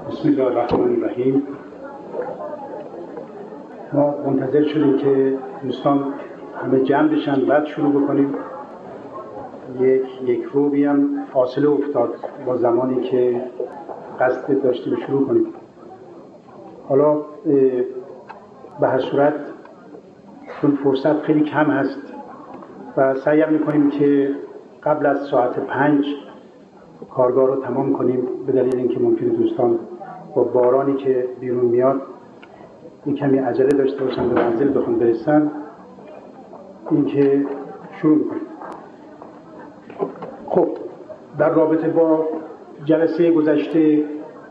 بسم الله الرحمن الرحیم. ما منتظر شدیم که دوستان همه جمع بشن بعد شروع بکنیم. یک روبی هم فاصله افتاد با زمانی که قصد داشتیم شروع کنیم. حالا به هر صورت چون فرصت خیلی کم هست و سعی میکنیم که قبل از ساعت 5 کارگاه رو تمام کنیم، به دلیل اینکه ممکنه دوستان با بارانی که بیرون میاد این کمی عجله داشته باشن به منزل بخوان برسن. این که شروع کنیم. خب در رابطه با جلسه گذشته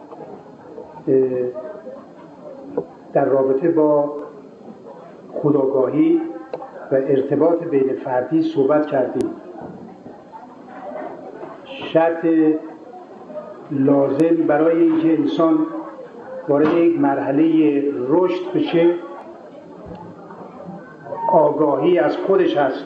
در رابطه با خودآگاهی و ارتباط بین فردی صحبت کردیم. شرط لازم برای اینکه انسان وارد یک مرحله رشد بشه آگاهی از خودش هست.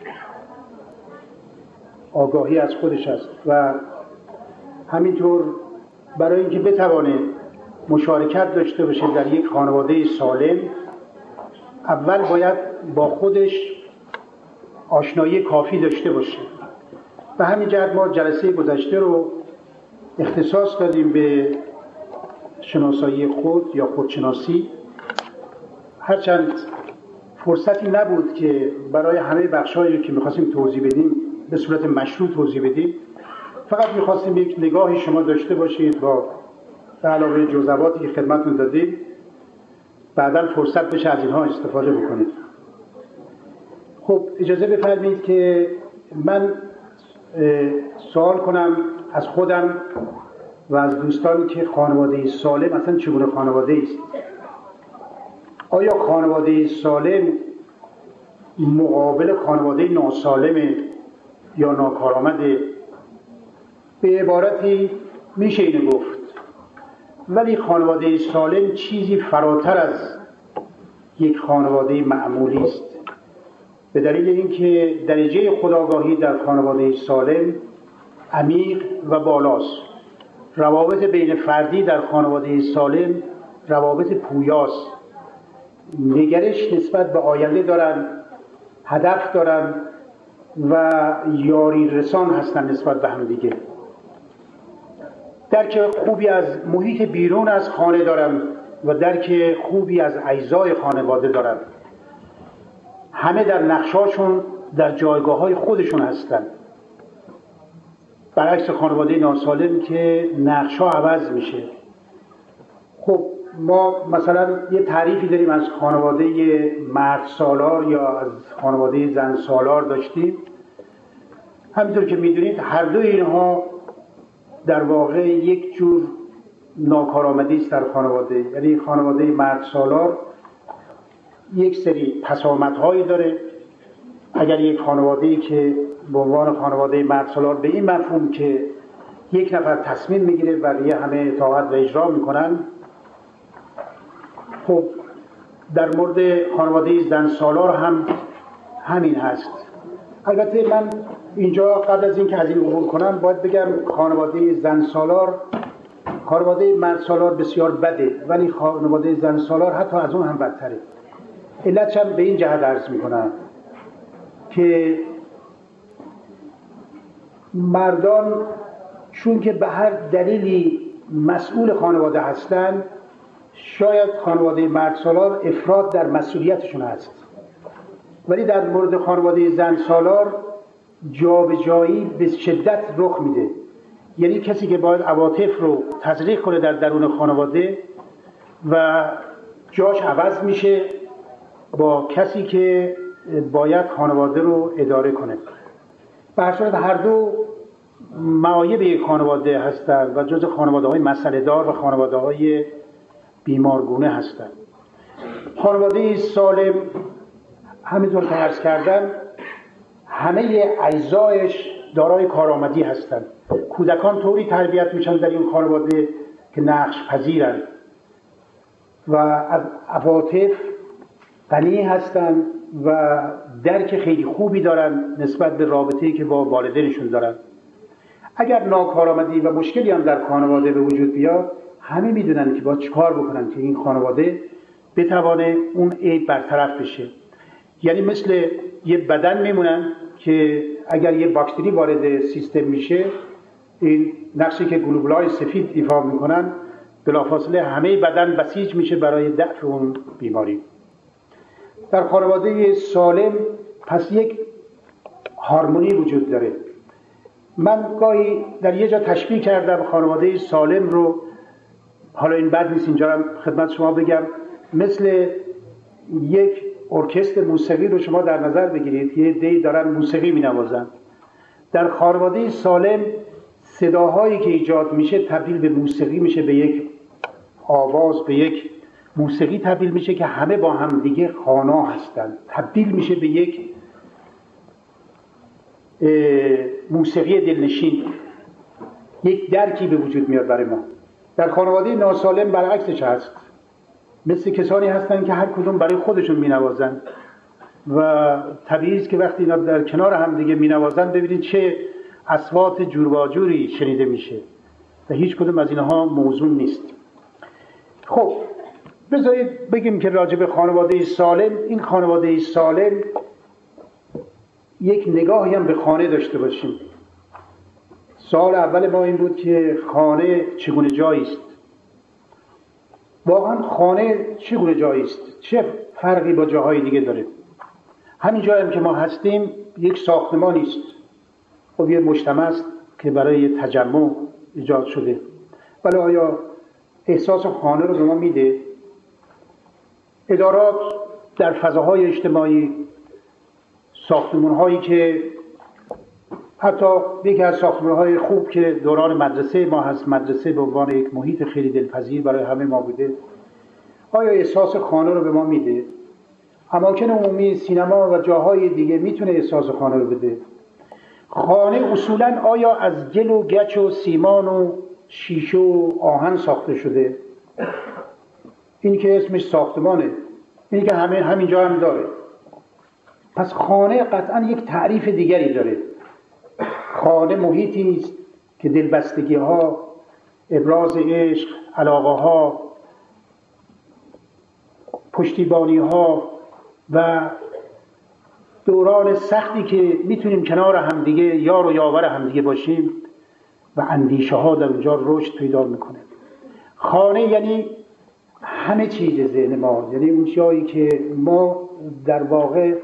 آگاهی از خودش هست و همینطور برای اینکه بتوانه مشارکت داشته باشه در یک خانواده سالم، اول باید با خودش آشنایی کافی داشته باشه. و همین جهت ما جلسه گذشته رو اختصاص دادیم به شناسایی خود یا خودشناسی. هرچند فرصتی نبود که برای همه بخش‌هایی که می‌خواستیم توضیح بدیم به صورت مشروع توضیح بدیم، فقط می‌خواستیم یک نگاهی شما داشته باشید با علاوه جزئیاتی که خدمتتون دادیم، بعداً فرصت بشه از اینها استفاده بکنید. خب اجازه بفرمایید که من سوال کنم از خودم و از دوستانی که خانواده سالم اصلا چگونه خانواده است. آیا خانواده سالم مقابل خانواده ناسالم یا ناکارآمده؟ به عبارتی میشه اینو گفت، ولی خانواده سالم چیزی فراتر از یک خانواده معمولی است، به دلیل اینکه درجه خودآگاهی در خانواده سالم عمیق و بالاست. روابط بین فردی در خانواده سالم روابط پویاست. نگرش نسبت به آینده دارن، هدف دارن و یاری رسان هستن نسبت به هم دیگه. درک خوبی از محیط بیرون از خانه دارن و درک خوبی از اجزای خانواده دارن. همه در نقشاشون در جایگاه‌های خودشون هستن، برعکس خانواده ناسالم که نقش‌ها عوض میشه. خب ما مثلا یه تعریفی داریم از خانواده مرد سالار یا از خانواده زن سالار داشتیم. همینطور که میدونید هر دو اینها در واقع یک جور ناکارآمدی است در خانواده. یعنی خانواده مرد سالار یک سری پسامدهایی داره. اگر یک خانواده‌ای که به عنوان خانواده مرد سالار به این مفهوم که یک نفر تصمیم میگیره و یه همه اطاعت و اجرا میکنن، خب در مورد خانواده زن سالار هم همین هست. البته من اینجا قبل از اینکه از این عبور کنم باید بگم خانواده زن سالار، خانواده مرد سالار بسیار بده، ولی خانواده زن سالار حتی از اون هم بدتره. علتش هم به این جهت عرض میکنم که مردان چون که به هر دلیلی مسئول خانواده هستن، شاید خانواده مرد سالار افراط در مسئولیتشون هست، ولی در مورد خانواده زن سالار جابجایی به شدت رخ میده. یعنی کسی که باید عواطف رو تزریق کنه در درون خانواده و جاش عوض میشه با کسی که باید خانواده رو اداره کنه. به هر صورت هر دو معایب یک خانواده هستند و جز خانواده‌های مسئله دار و خانواده‌های بیمارگونه هستند. خانواده سالم همینطور که عرض کردم همه اجزایش دارای کارآمدی هستند. کودکان طوری تربیت میشن در این خانواده که نقش پذیرند و از عواطف غنی هستند و درک خیلی خوبی دارن نسبت به رابطه‌ای که با والدینشون دارن. اگر ناکارآمدی و مشکلی هم در خانواده به وجود بیاد، همه میدونن که با چیکار بکنن که این خانواده بتوانه اون عیب برطرف بشه. یعنی مثل یه بدن میمونن که اگر یه باکتری وارد سیستم میشه، این نقشی که گلوبولای سفید ایفا میکنن بلافاصله همه بدن بسیج میشه برای دفع اون بیماری. در خانواده سالم پس یک هارمونی وجود داره. من گاهی در یه جا تشبیه کردم خانواده سالم رو، حالا این بد نیست اینجا خدمت شما بگم، مثل یک ارکستر موسیقی رو شما در نظر بگیرید. یه عده‌ای دارن موسیقی می‌نوازن. در خانواده سالم صداهایی که ایجاد میشه تبدیل به موسیقی میشه، به یک آواز، به یک موسیقی تبدیل میشه که همه با هم دیگه خوانا هستن، تبدیل میشه به یک موسیقی دلنشین، یک درکی به وجود میاد برای ما. در خانواده ناسالم برعکسش هست، مثل کسانی هستن که هر کدوم برای خودشون مینوازن و طبیعی است که وقتی اینا در کنار هم دیگه مینوازن ببینید چه اصوات جورواجوری شنیده میشه و هیچ کدوم از اینها موزون نیست. خب بذارید بگیم که راجع به خانواده سالم، این خانواده سالم یک نگاهی هم به خانه داشته باشیم. سوال اول ما این بود که خانه چگونه جایی است؟ واقعا خانه چگونه جایی است؟ چه فرقی با جاهای دیگه داره؟ همین جایی هم که ما هستیم یک ساختمانی است، خب یه مجتمع است که برای تجمع ایجاد شده، ولی آیا احساس خانه رو به ما میده؟ ادارات در فضاهای اجتماعی، ساختمان‌هایی که حتی یکی از ساختمان‌های خوب که دوران مدرسه ما هست، مدرسه به عنوان یک محیط خیلی دلپذیر برای همه ما بوده، آیا احساس خانه رو به ما میده؟ اماکن عمومی، سینما و جاهای دیگه میتونه احساس خانه رو بده. خانه اصولاً آیا از گل و گچ و سیمان و شیشه و آهن ساخته شده؟ این که اسمش ساختمانه، این که همینجا هم داره. پس خانه قطعاً یک تعریف دیگری داره. خانه محیطی است که دلبستگی ها، ابراز عشق، علاقه ها، پشتیبانی ها و دوران سختی که میتونیم کنار همدیگه یار و یاور همدیگه باشیم و اندیشه ها در اونجا رشد پیدا میکنه. خانه یعنی همه چیز ذهن ما، یعنی اون جایی که ما در واقع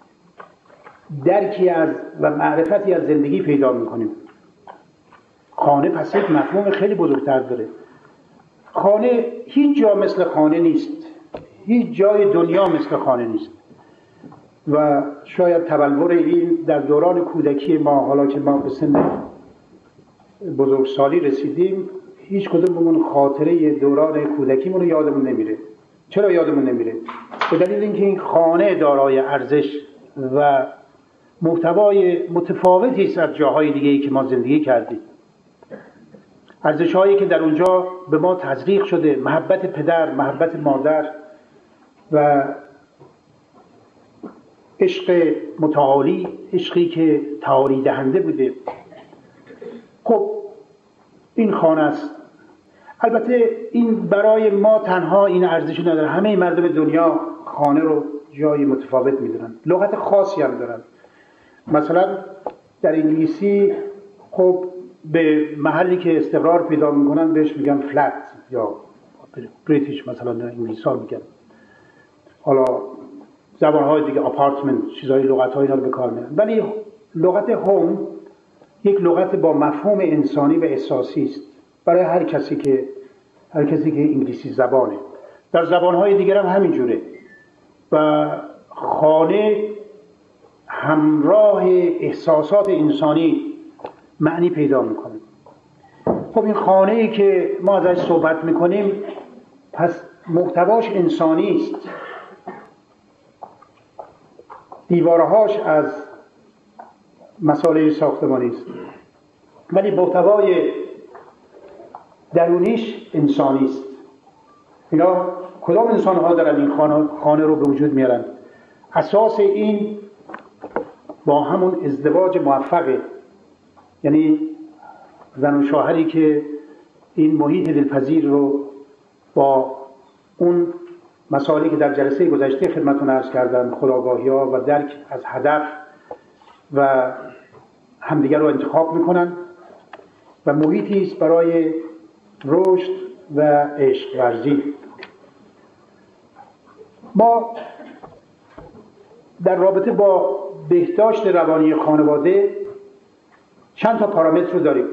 درکی از و معرفتی از زندگی پیدا میکنیم. خانه پس یک مفهوم خیلی بزرگتر داره. خانه هیچ جا مثل خانه نیست، هیچ جای دنیا مثل خانه نیست و شاید تبلور این در دوران کودکی ما، حالا که ما به سن بزرگسالی رسیدیم، هیچ کدوممون خاطره دوران کودکیمون رو یادمون نمیره. چرا یادمون نمیره؟ به دلیل اینکه این خانه دارای ارزش و محتوای متفاوتی است از جاهای دیگه‌ای که ما زندگی کردیم. ارزش‌هایی که در اونجا به ما تزریق شده، محبت پدر، محبت مادر و عشق متعالی، عشقی که تعالی دهنده بوده. خب این خانه است. البته این برای ما تنها این ارزش نداره، همه مردم دنیا خانه رو جای متفاوت میدونن، لغت خاصی هم دارن. مثلا در انگلیسی خب به محلی که استقرار پیدا میکنن بهش میگن فلت، یا بریتیش مثلا انگلیسی ها میگن، حالا زبانهای دیگه آپارتمنت، چیزهای لغت‌های اینا رو به کار میبرن. ولی لغت هوم یک لغت با مفهوم انسانی و احساسی است برای هر کسی که انگلیسی زبانه. در زبانهای دیگر هم همین جوره و خانه همراه احساسات انسانی معنی پیدا میکنه. خب این خانه‌ای که ما ازش صحبت میکنیم پس محتواش انسانی است، دیوارهاش از مساله ساختمانی است، ولی محتوای درونیش انسانی است. اینا کدام انسان‌ها دارن این خانه رو به وجود میارن؟ اساس این با همون ازدواج موفقه، یعنی زن و شوهری که این محیط دلپذیر رو با اون مسائلی که در جلسه گذشته خدمتتون عرض کردم، خودآگاهی‌ها و درک از هدف و همدیگر رو انتخاب میکنن و محیطی است برای رشد و عشق ورزی. ما در رابطه با بهداشت روانی خانواده چند تا پارامتر رو داریم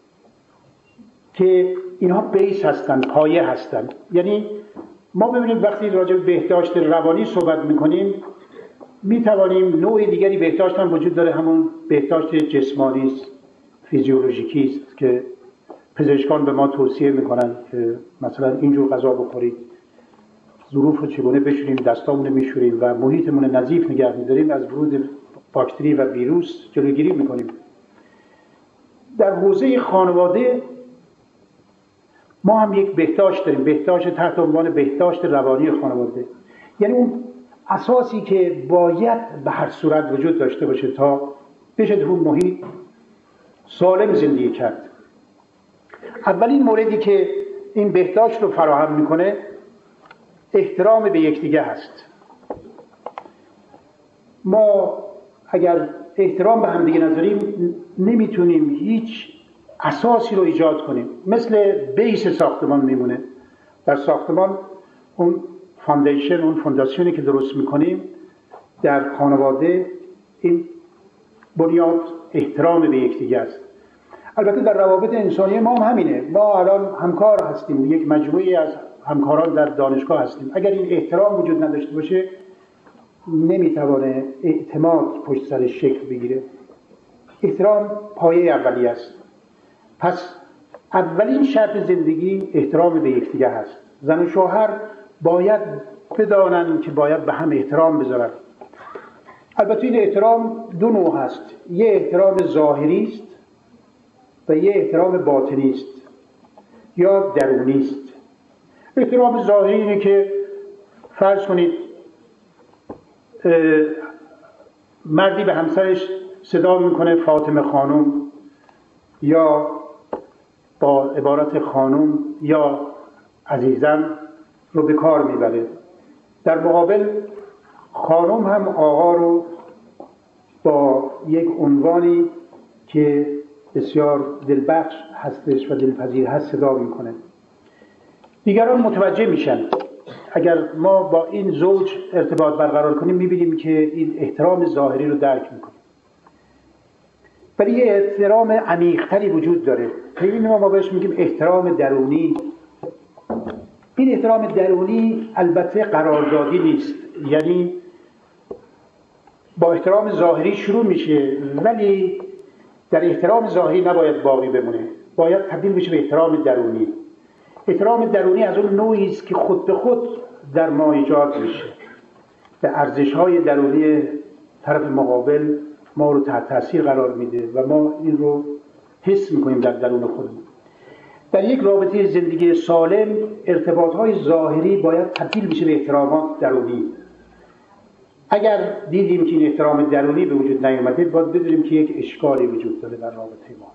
که اینها بیس هستن، پایه هستن. یعنی ما ببینیم وقتی راجع به بهداشت روانی صحبت میکنیم میتوانیم نوع دیگری بهداشت هم وجود داره، همون بهداشت جسمانی است، فیزیولوژیکی است که پزشکان به ما توصیه میکنن که مثلا اینجور غذا بخورید، ظروف رو چگونه بشوریم، دستامون رو میشوریم و محیطمون رو نظیف نگه میداریم، از ورود باکتری و ویروس جلوگیری میکنیم. در حوزه خانواده ما هم یک بهداشت داریم، بهداشت تحت عنوان بهداشت روانی خانواده. یعنی اون اساسی که باید به هر صورت وجود داشته باشه تا بشه در اون محیط سالم زندگی کرد. اولین موردی که این بهداشت رو فراهم میکنه احترام به یکدیگر هست. ما اگر احترام به همدیگه نذاریم نمیتونیم هیچ اساسی رو ایجاد کنیم. مثل بیس ساختمان میمونه. در ساختمان اون فاندیشن، اون فونداسیونی که درست میکنیم در خانواده، این بنیاد احترام به یکدیگر است. البته در روابط انسانی ما هم همینه. ما الان همکار هستیم، یک مجموعه از همکاران در دانشگاه هستیم. اگر این احترام وجود نداشته باشه نمیتوانه اعتماد پشت سرش شکل بگیره. احترام پایه اولیه است. پس اولین شرط زندگی احترام به یکدیگر هست. زن و شوهر باید بدانن که باید به هم احترام بذارن. البته این احترام دو نوع هست. یه احترام ظاهری است و یه احترام باطنی است یا درونی است. احترام ظاهری اینه که فرض کنید مردی به همسرش صدا میکنه فاطمه خانم یا با عبارت خانم یا عزیزم رو به کار میبره. در مقابل خانم هم آقا رو با یک عنوانی که بسیار دلبخش هستش و دلپذیر هست صدا میکنه. دیگران متوجه میشن. اگر ما با این زوج ارتباط برقرار کنیم میبینیم که این احترام ظاهری رو درک میکنیم. ولی یه احترام عمیق‌تری وجود داره. خیلی ما بهش میگیم احترام درونی. این احترام درونی البته قراردادی نیست. یعنی با احترام ظاهری شروع میشه ولی در احترام ظاهری نباید باقی بمونه. باید تبدیل بشه به احترام درونی. احترام درونی از اون نوعی است که خود به خود در ما ایجاد میشه. به ارزش‌های درونی طرف مقابل ما رو تحت تاثیر قرار میده و ما این رو حس میکنیم در درون خودمون. در یک رابطه زندگی سالم ارتباط‌های ظاهری باید تبدیل بشه به احترامات درونی. اگر دیدیم که این احترام درونی به وجود نیامده باید بدونیم که یک اشکالی وجود داره در رابطه ما.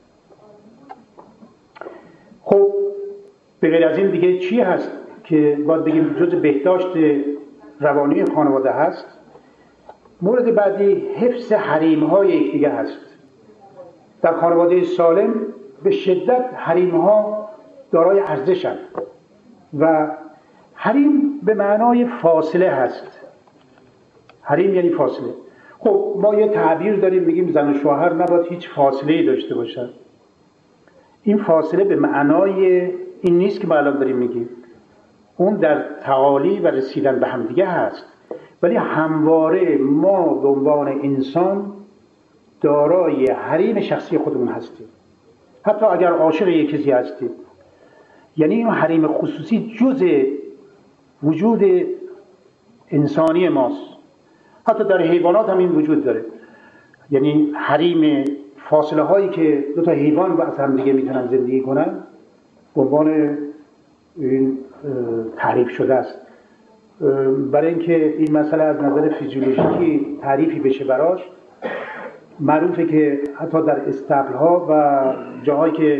خب به غیر از این دیگه چی هست که باید بگیم جز بهداشت روانی خانواده هست؟ مورد بعدی حفظ حریم‌های یکدیگر هست. در خانواده سالم به شدت حریم‌ها دارای ارزشند و حریم به معنای فاصله هست. حریم یعنی فاصله. خب ما یه تعبیر داریم میگیم زن و شوهر نباید هیچ فاصله‌ای داشته باشن. این فاصله به معنای این نیست که ما الان داریم میگیم. اون در تعالی و رسیدن به همدیگه هست. ولی همواره ما به عنوان انسان دارای حریم شخصی خودمون هستیم. حتی اگر عاشق یک کسی هستیم. یعنی این حریم خصوصی جزء وجود انسانی ماست. حتی در حیوانات هم این وجود داره. یعنی حریم فاصله هایی که دو تا حیوان از هم دیگه میتونن زندگی کنن به عنوان این تعریف شده است. برای اینکه این مسئله از نظر فیزیولوژیکی تعریفی بشه براش معروفه که حتی در استبل ها و جاهایی که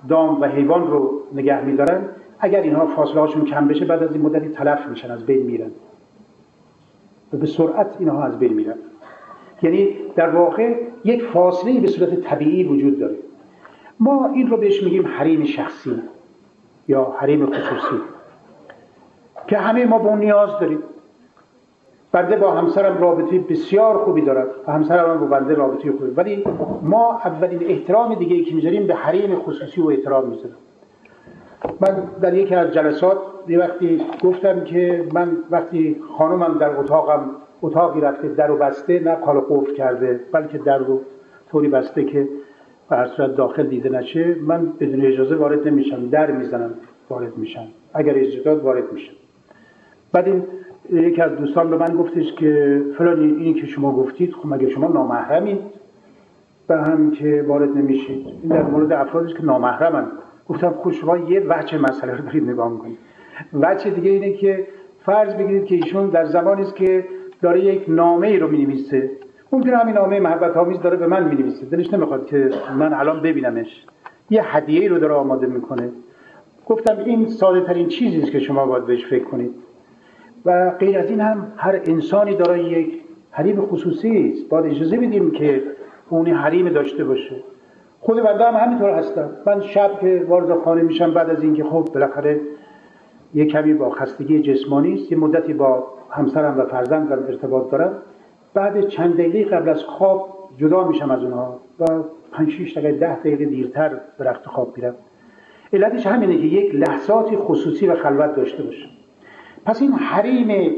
دام و حیوان رو نگه می‌دارن، اگر اینها فاصله هاشون کم بشه بعد از این مدتی تلف میشن، از بین میرن و به سرعت اینها از بین میرن. یعنی در واقع یک فاصله به صورت طبیعی وجود داره. ما این رو بهش میگیم حریم شخصی یا حریم خصوصی که همه ما به اون نیاز داریم. بنده با همسرم رابطه بسیار خوبی دارم و همسرم با بنده رابطه خوبی، ولی ما اولین احترام دیگه ای که میذاریم به حریم خصوصی و احترام میذاریم. من در یکی از جلسات یه وقتی گفتم که من وقتی خانومم در اتاقی رفته در و بسته، نه قال قفل کرده بلکه در رو طوری بسته که به هر صورت داخل دیده نشه، من بدون اجازه وارد نمیشم، در میزنم وارد میشم، اگر اجازه داد وارد میشم. بعد این یکی از دوستان به من گفتش که فلانی اینی که شما گفتید، خب مگه شما نامحرمید به هم که وارد نمیشید؟ این در مورد افرادی که نامحرمن. گفتم خب شما یه وجه مسئله رو دارید نگاه میکنید. وجه دیگه اینه که فرض بگیرید که ایشون در زمانی است که داره یک نامه‌ای رو می‌نویسه، ممکنه همین نامه محبت آمیز داره به من می‌نویسه، دلش نمیخواد که من الان ببینمش، یه هدیه‌ای رو داره آماده میکنه. گفتم این ساده ترین چیزی است که شما باید بهش فکر کنید. و غیر از این هم هر انسانی داره یک حریم خصوصی است، باید اجازه بدیم که اون حریم داشته باشه. خود بنده هم همینطور هستم. من شب که وارد خانه میشم بعد از اینکه خب بالاخره یک کمی با خستگی جسمانی است، یه مدتی با همسرم و فرزندم ارتباط دارم، بعد چند دقیقه قبل از خواب جدا میشم از اونها و 5-6 دقیقه 10 دقیقه دیرتر به رخت خواب میرم. علتش همینه که یک لحظاتی خصوصی و خلوت داشته باشم. پس این حریم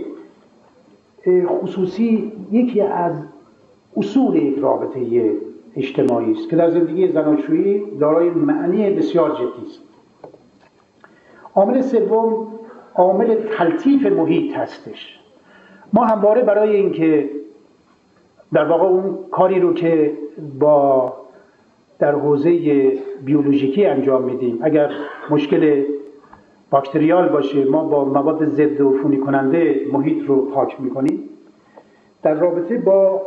خصوصی یکی از اصول یک رابطه اجتماعی است که در زندگی زناشویی دارای معنی بسیار جدی است. عامل سوم عامل تلطیف محیط هستش. ما همواره برای اینکه در واقع اون کاری رو که با در حوزه بیولوژیکی انجام میدیم، اگر مشکل باکتریال باشه ما با مواد ضد عفونی کننده محیط رو پاک میکنیم. در رابطه با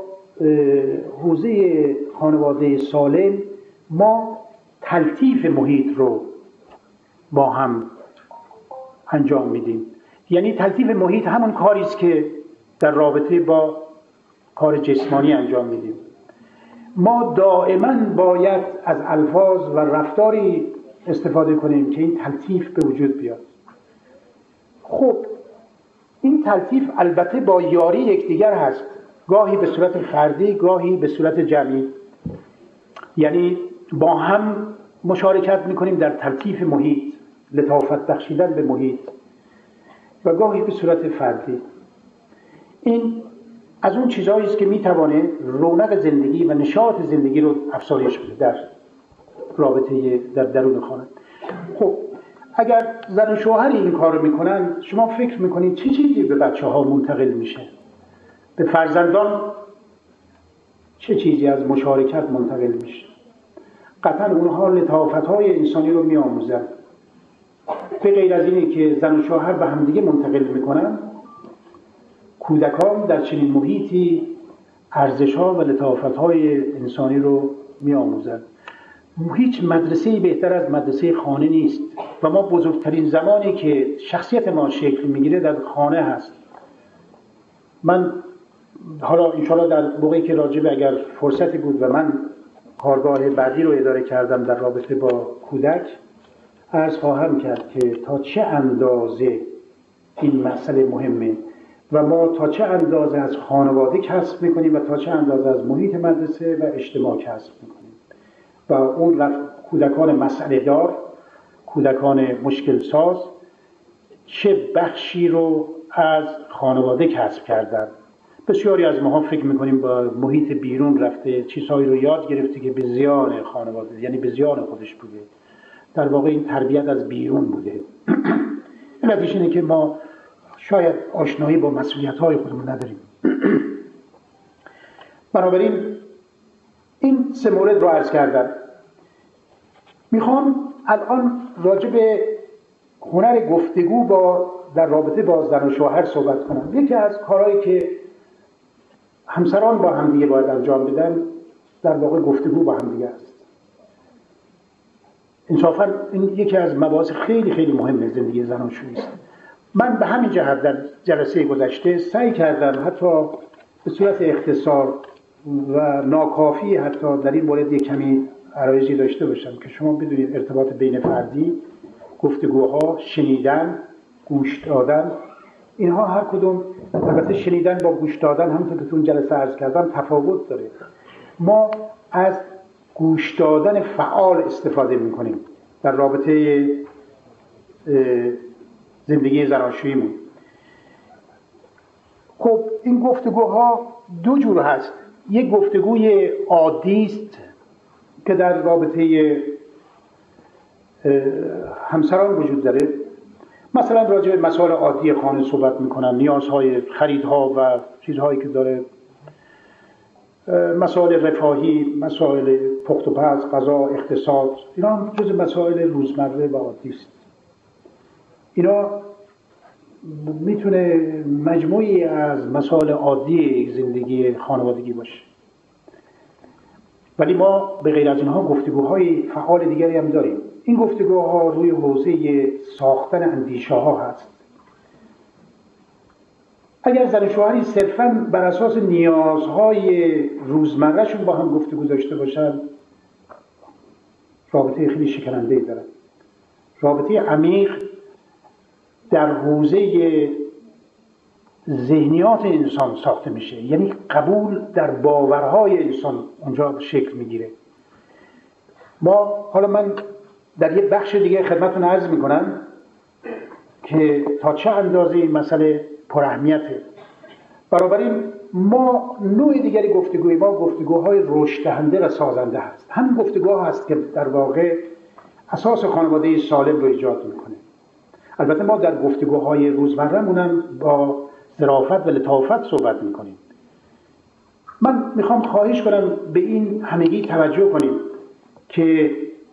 حوزه خانواده سالم ما تلطیف محیط رو با هم انجام میدیم. یعنی تلطیف محیط همون کاری است که در رابطه با کار جسمانی انجام میدیم. ما دائما باید از الفاظ و رفتاری استفاده کنیم که این تلطیف به وجود بیاد. خب این تلطیف البته با یاری یکدیگر هست، گاهی به صورت فردی گاهی به صورت جمعی، یعنی با هم مشارکت میکنیم در تلطیف محیط، لطافت بخشیدن به محیط، و گاهی به صورت فردی. این از اون چیزهایی است که میتوانه رونق زندگی و نشاط زندگی رو افزایش بده در رابطه در درون خانه. خب اگر زن و شوهر این کار رو میکنن، شما فکر میکنید چه چیزی به بچه ها منتقل میشه؟ به فرزندان چه چیزی از مشارکت منتقل میشه؟ قطعا اونها لطافت های انسانی رو میآموزن. به غیر از اینه که زن و شوهر به همدیگه منتقل میکنن، کودکان در چنین محیطی ارزش‌ها و لطافت‌های انسانی رو می‌آموزند. هیچ مدرسه‌ای بهتر از مدرسه خانه نیست و ما بزرگترین زمانی که شخصیت ما شکل می‌گیره در خانه هست. من حالا انشاءالله در موقعی که راجبه اگر فرصتی بود و من کارگاه بعدی رو اداره کردم در رابطه با کودک، عرض خواهم کرد که تا چه اندازه این مسئله مهمه و ما تا چه اندازه از خانواده کسب میکنیم و تا چه اندازه از محیط مدرسه و اجتماع کسب میکنیم و اون کودکان مسئله دار، کودکان مشکل ساز چه بخشی رو از خانواده کسب کردن. بسیاری از ما فکر میکنیم با محیط بیرون رفته چیزهایی رو یاد گرفته که به زیان خانواده، یعنی به زیان خودش بوده. در واقع این تربیت از بیرون بوده. علتش اینه که ما شاید آشنایی با مسئولیت‌های خودمون نداریم. بنابراین این 3 مورد رو عرض کردم. میخوام الان راجع به هنر گفتگو در رابطه با زن و شوهر صحبت کنم. یکی از کارهایی که همسران با همدیگه باید انجام بدن در واقع گفتگو با همدیگه است. انصافا این یکی از مباحث خیلی خیلی مهم زندگی زناشویی است. من به همین جهت در جلسه گذشته سعی کردم حتی به صورت اختصار و ناکافی حتی در این مورد یک کمی عرایضی داشته باشم که شما بدونید ارتباط بین فردی، گفتگوها، شنیدن، گوش دادن، اینها هر کدوم، البته شنیدن با گوش دادن همونطور که تو اون جلسه عرض کردم تفاوت داره. ما از گوش دادن فعال استفاده میکنیم در رابطه زندگی زناشوییمون. خب این گفتگوها دو جور هست. یک گفتگوی عادی است که در رابطه همسران وجود داره، مثلا راجع به مسائل عادی خانه صحبت میکنن، نیازهای خریدها و چیزهایی که داره، مسائل رفاهی، مسائل پخت و پز، غذا، اقتصاد، اینا جز مسائل روزمره و عادی است. اینا میتونه مجموعی از مسائل عادی زندگی خانوادگی باشه. ولی ما به غیر از اینها گفتگوهای فعال دیگری هم داریم. این گفتگوها روی حوزه ساختن اندیشه ها هست. اگر زن و شوهری صرفاً بر اساس نیازهای روزمرهشون با هم گفتگو داشته باشن، رابطه خیلی شکننده‌ای دارن. رابطه عمیق در حوزه ذهنیات انسان ساخته میشه، یعنی قبول در باورهای انسان اونجا شکل میگیره. حالا من در یک بخش دیگه خدمتتون عرض میکنم که تا چه اندازه این مسئله پر اهمیته. بنابراین ما نوع دیگری گفتگوی ما گفتگوهای رشد دهنده و سازنده هست. همین گفتگوها هست که در واقع اساس خانواده سالم رو ایجاد میکنه. البته ما در گفتگوهای روزمره‌مون هم با ظرافت و لطافت صحبت میکنیم. من میخوام خواهش کنم به این همگی توجه کنیم که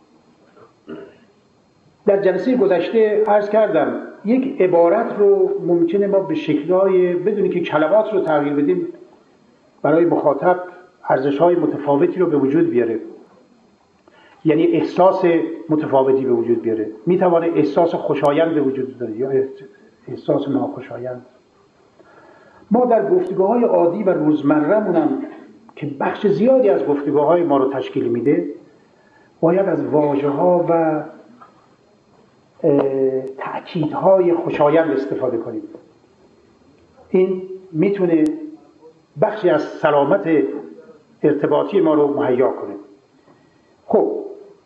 در جلسه گذشته عرض کردم یک عبارت رو ممکنه ما به شکل‌های بدونی که کلمات رو تغییر بدیم برای مخاطب ارزش‌های متفاوتی رو به وجود بیاره، یعنی احساس متفاوتی به وجود بیاره. میتونه احساس خوشایند به وجود بیاره یا احساس ناخوشایند. ما در گفتگوهای عادی و روزمره‌مون که بخش زیادی از گفتگوهای ما رو تشکیل میده، باید از واژه‌ها و تأکیدهای خوشایند استفاده کنیم. این میتونه بخشی از سلامت ارتباطی ما رو مهیا کنه. خب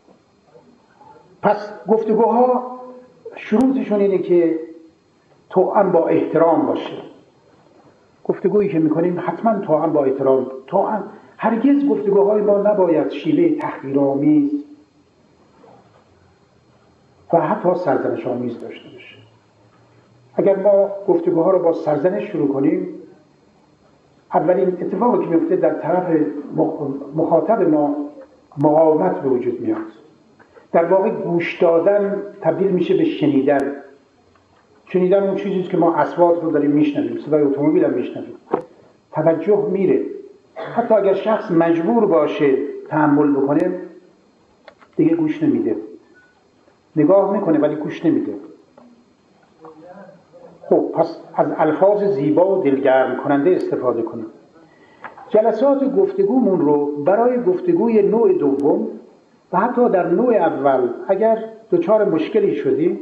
پس گفتگوها شروطشون اینه که توأم با احترام باشه. گفتگویی که میکنیم حتما توأم با احترام. هرگز گفتگوهای ما نباید شیوه تحقیرآمیز و حتی سرزنش آمیز داشته باشه. اگر ما گفتگوها رو با سرزنش شروع کنیم، اولین اتفاقی که میفته در طرف مخاطب ما مقاومت به وجود میاد. در واقع گوش دادن تبدیل میشه به شنیدن. شنیدن اون چیزیست که ما اصوات رو داریم میشنویم، صدای اتومبیل هم میشنویم، توجه میره. حتی اگر شخص مجبور باشه تحمل بکنه دیگه گوش نمیده، نگاه میکنه ولی گوش نمیده. خب پس از الفاظ زیبا و دلگرم کننده استفاده کنیم. جلسات گفتگومون رو برای گفتگوی نوع دوم و حتی در نوع اول اگر دچار مشکلی شدیم،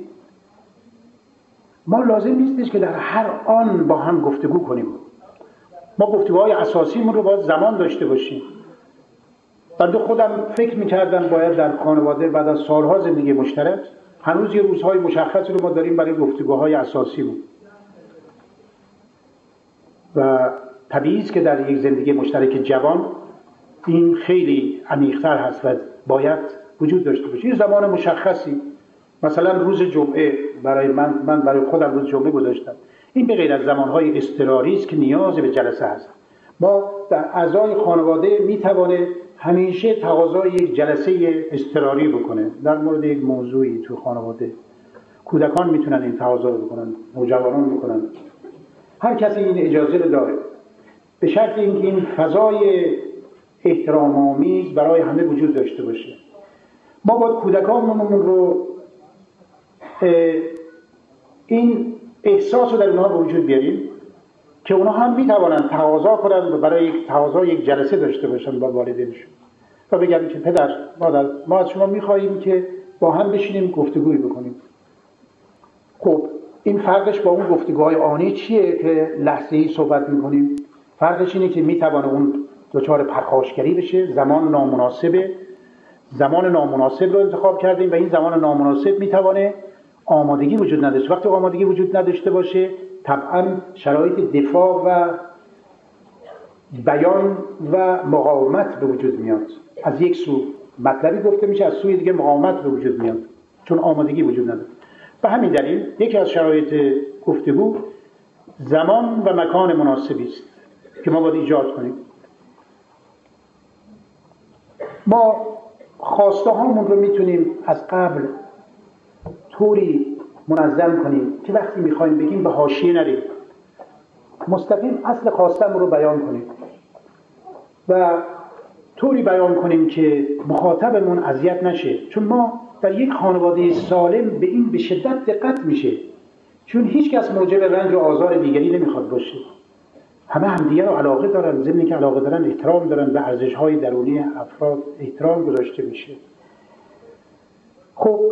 ما لازم نیستش که در هر آن با هم گفتگو کنیم. ما گفتگوهای اساسیمون رو باید زمان داشته باشیم. بنده خودم فکر میکردم باید در خانواده بعد از سالها زندگی مشترک هنوز یه روزهای مشخصی رو ما داریم برای گفتگوهای اساسیمون و طبیعی است که در یک زندگی مشترک جوان این خیلی عمیق‌تر هست و باید وجود داشته باشه. یه زمان مشخصی، مثلا روز جمعه برای من برای خودم روز جمعه گذاشتم. این به غیر از زمانهای اضطراری است که نیاز به جلسه هست. ما در اعضای خانواده میتوانه همیشه تقاضای یک جلسه اضطراری بکنه در مورد یک موضوعی تو خانواده. کودکان میتونن این تقاضا رو بکنن، نوجوانان میکنن، هر کسی این اجازه رو داره، به شرط اینکه این فضای احترام آمیز برای همه وجود داشته باشه. ما باید کودکانمون رو این احساس رو در اونها به وجود بیاریم که اونها هم میتوانند تقاضا کنند و برای یک تقاضا یک جلسه داشته باشند با والدینشون و بگن که پدر مادر ما از شما میخواهیم که با هم بشینیم گفتگوی بکنیم. خب این فرقش با اون گفتگوهای آنی چیه که لحظه‌ای صحبت میکنیم؟ فرقش اینه که میتوانه اون دچار پرخاشگری بشه، زمان نامناسب رو انتخاب کردیم و این زمان نامناسب میتوانه آمادگی وجود نداشته. وقتی آمادگی وجود نداشته باشه طبعا شرایط دفاع و بیان و مقاومت به وجود میاد. از یک سو مطلبی گفته میشه، از سوی دیگه مقاومت به وجود میاد چون آمادگی وجود نداره. به همین دلیل یکی از شرایط گفتگو زمان و مکان مناسبی است که ما باید ایجاد کنیم. ما خواسته هامون رو میتونیم از قبل طوری منظم کنیم که وقتی میخوایم بگیم به حاشیه نریم، مستقیم اصل خواستمون رو بیان کنیم و طوری بیان کنیم که مخاطبمون اذیت نشه. چون ما در یک خانواده سالم به این به شدت دقت میشه، چون هیچ کس موجب رنج و آزار دیگری نمیخواد باشه. همه همدیگه رو علاقه دارن، ضمن که علاقه دارن احترام دارن، به ارزش‌های درونی افراد احترام گذاشته میشه. خب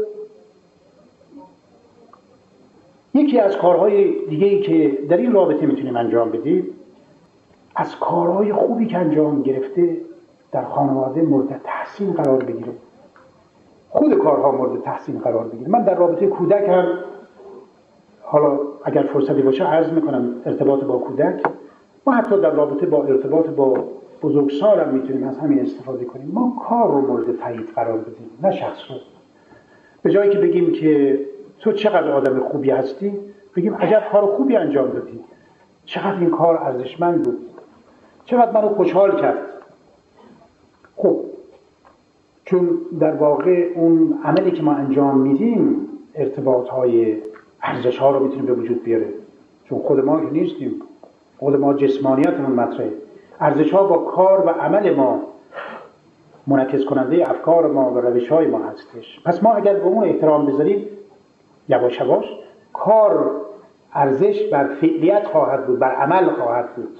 یکی از کارهای دیگه‌ای که در این رابطه میتونیم انجام بدیم، از کارهای خوبی که انجام گرفته در خانواده مورد تحسین قرار بگیره، خود کارها مورد تحسین قرار بگیره. من در رابطه کودک هم حالا اگر فرصتی باشه عرض میکنم ارتباط با کودک، ما حتی در رابطه با ارتباط با بزرگسال هم میتونیم از همین استفاده کنیم. ما کار رو مورد تایید قرار بدیم نه شخص رو. به جایی که بگیم که تو چقدر آدم خوبی هستی، بگیم عجب کار خوبی انجام دادی، چقدر این کار ارزشمند بود، چقدر منو خوشحال کرد. خب چون در واقع اون عملی که ما انجام میدیم ارتباطهای ارزش‌ها رو میتونه به وجود بیاره، چون خود ما که نیستیم، خود ما جسمانیتمون مطرحه. ارزش‌ها با کار و عمل ما منعکس کننده افکار ما و روش‌های ما هستش. پس ما اگر به اون احترام بذاریم، یواش یواش کار ارزش بر فعلیت خواهد بود، بر عمل خواهد بود.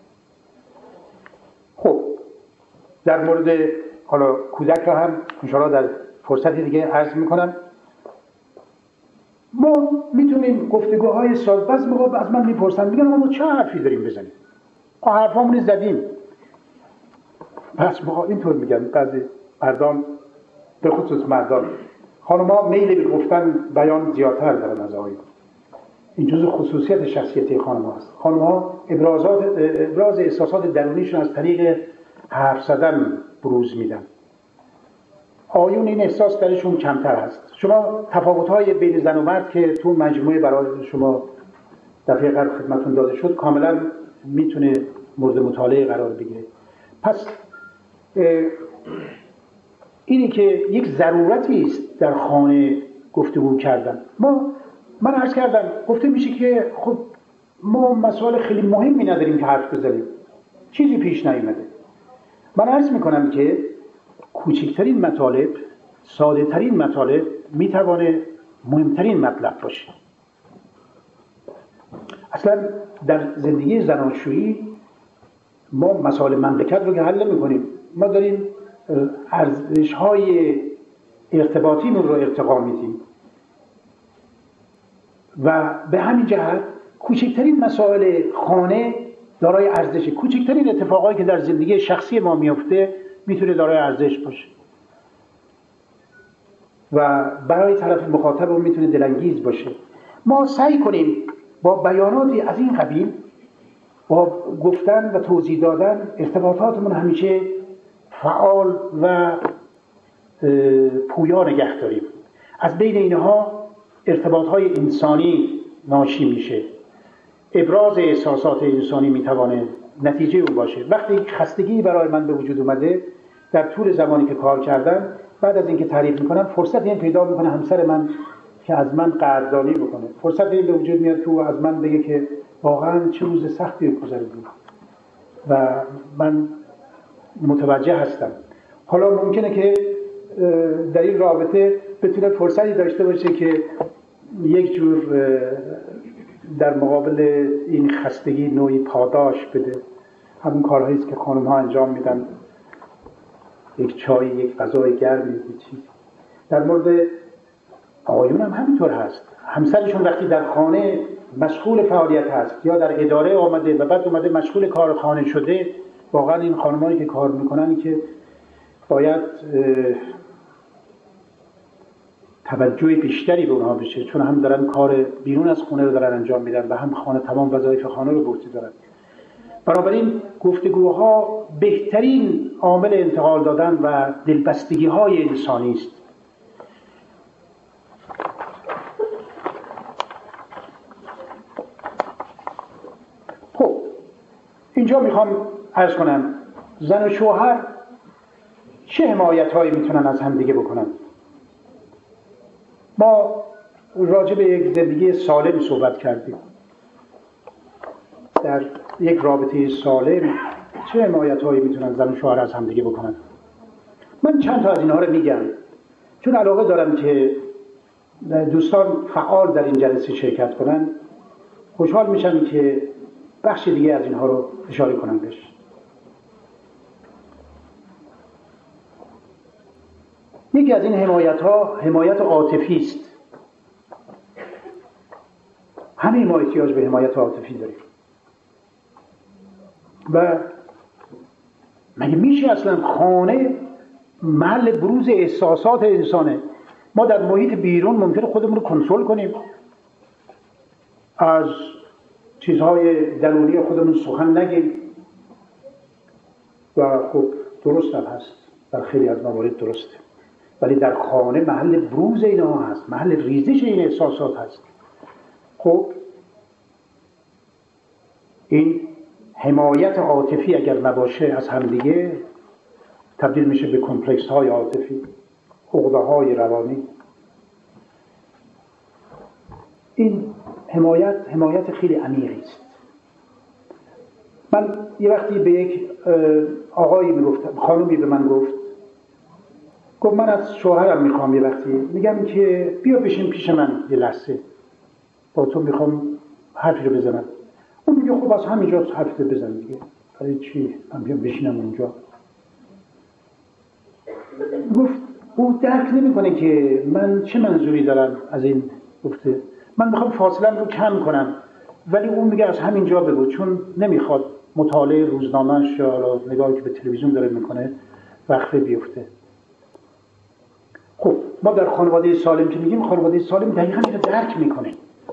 خب در مورد حالا کودک را هم انشاءالله در فرصتی دیگه عرض میکنم. ما میتونیم گفتگوهای بس موقع از من میپرسن، میگن ما چه حرفی داریم بزنیم؟ حرفامون زدیم. پس ما اینطور میگن بعضی مردان، به خصوص مردان، خانم‌ها میل به گفتن بیان زیادتر دارن از آقایون. این جزء خصوصیت شخصیتی خانم‌ها است. خانم‌ها ابراز احساسات درونیشون از طریق حرف زدن بروز میدن. آقایون این احساس درشون کمتر هست. شما تفاوت‌های بین زن و مرد که تو مجموعه برای شما دفعه قبل خدمتتون داده شد کاملا میتونه مورد مطالعه قرار بگیره. پس اینی که یک ضرورتی است در خانه گفتگو کردن. من عرض کردم گفته میشه که خب ما مسائل خیلی مهمی نداریم که حرف بزنیم، چیزی پیش نیامده. من عرض میکنم که کوچکترین مطالب، ساده ترین مطالب میتوانه مهمترین مطلب باشه. اصلا در زندگی زناشویی ما مسائل مملکت رو که حل نمی‌کنیم، ما داریم ارزش‌های ارتباطیمون رو ارتقا میدیم و به همین جهت کوچکترین مسائل خانه دارای ارزشه. کوچکترین اتفاقایی که در زندگی شخصی ما میفته میتونه دارای ارزش باشه و برای طرف مخاطب میتونه دلانگیز باشه. ما سعی کنیم با بیاناتی از این قبیل، با گفتن و توضیح دادن، ارتباطاتمون همیشه فعال و پویا نگه داریم. از بین اینها ارتباطهای انسانی ناشی میشه. ابراز احساسات انسانی میتوانه نتیجه اون باشه. وقتی خستگی برای من به وجود اومده در طول زمانی که کار کردم، بعد از اینکه تعریف میکنم فرصت این پیدا میکنه همسر من که از من قدردانی بکنه، فرصت این به وجود میاد که او از من بگه که واقعا چه روز سختی گذروندی و من متوجه هستم. حالا ممکنه که در این رابطه بتونه فرصتی داشته باشه که یک جور در مقابل این خستگی نوعی پاداش بده. همون کارهایی است که خانم ها انجام میدن، یک چای، یک غذای گرم، یک چیز. در مورد آقایون هم همینطور هست. همسرشون وقتی در خانه مشغول فعالیت هست یا در اداره آمده و بعد اومده مشغول کار خانه شده، واقعا این خانمانی که کار میکنن که باید توجه بیشتری به اونها بشه، چون هم دارن کار بیرون از خونه رو دارن انجام میدن و هم خانه تمام وظایف خانه رو به عهده دارن. بنابراین گفتگوها بهترین عامل انتقال دادن و دلبستگی های انسانی است. خب اینجا میخوام عرض کنم زن و شوهر چه حمایت هایی میتونن از هم دیگه بکنن. ما راجع به یک زندگی سالم صحبت کردیم. در یک رابطه سالم چه حمایت هایی میتونن زن و شوهر از هم دیگه بکنن؟ من چند تا از اینها رو میگم چون علاقه دارم که دوستان فعال در این جلسه شرکت کنن. خوشحال میشم که بخش دیگه از اینها رو اشاره کنم بهش. یکی از این حمایت ها حمایت عاطفی است. همه ما احتیاج به حمایت عاطفی داریم و مگه میشه اصلا خانه محل بروز احساسات انسانه؟ ما در محیط بیرون ممکنه خودمون رو کنترل کنیم، از چیزهای درونی خودمون سخن نگیم و خب درست هم هست، در خیلی از موارد درسته، ولی در خانه محل بروز اینا هست، محل ریزش این احساسات هست. خب این حمایت عاطفی اگر نباشه از همدیگه تبدیل میشه به کمپلکس های عاطفی، عقده های روانی. این حمایت خیلی عمیقی است. من یه وقتی به یک آقایی میگفتم، خانومی به من گفت من از شوهرم میخوام یه وقتی میگم که بیا بشین پیش من یه لحظه، با تو میخوام حرفی رو بزنم. اون میگه خب از همینجا حرفی رو بزن دیگه، برای چی من بیام بشینم اونجا؟ گفت او درک نمیکنه که من چه منظوری دارم از این گفته. من میخوام فاصله رو کم کنم، ولی اون میگه از همینجا بگو، چون نمیخواد مطالعه روزنامه‌اش یا نگاهی که به تلویزیون داره میکنه وقفه بیفته. خب ما در خانواده سالم که میگیم، خانواده سالم دقیقاً اینو درک میکنه،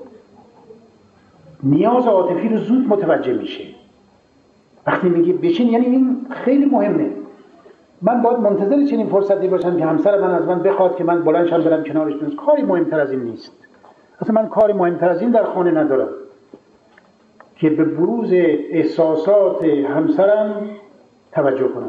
نیاز عاطفی رو زود متوجه میشه. وقتی میگه بشین یعنی این خیلی مهمه. من باید منتظر چنین فرصتی باشم که همسر من از من بخواد که من بلند شم برم کنارش. کاری مهمتر از این نیست. اصلا من کاری مهمتر از این در خانه ندارم که به بروز احساسات همسرم توجه کنم.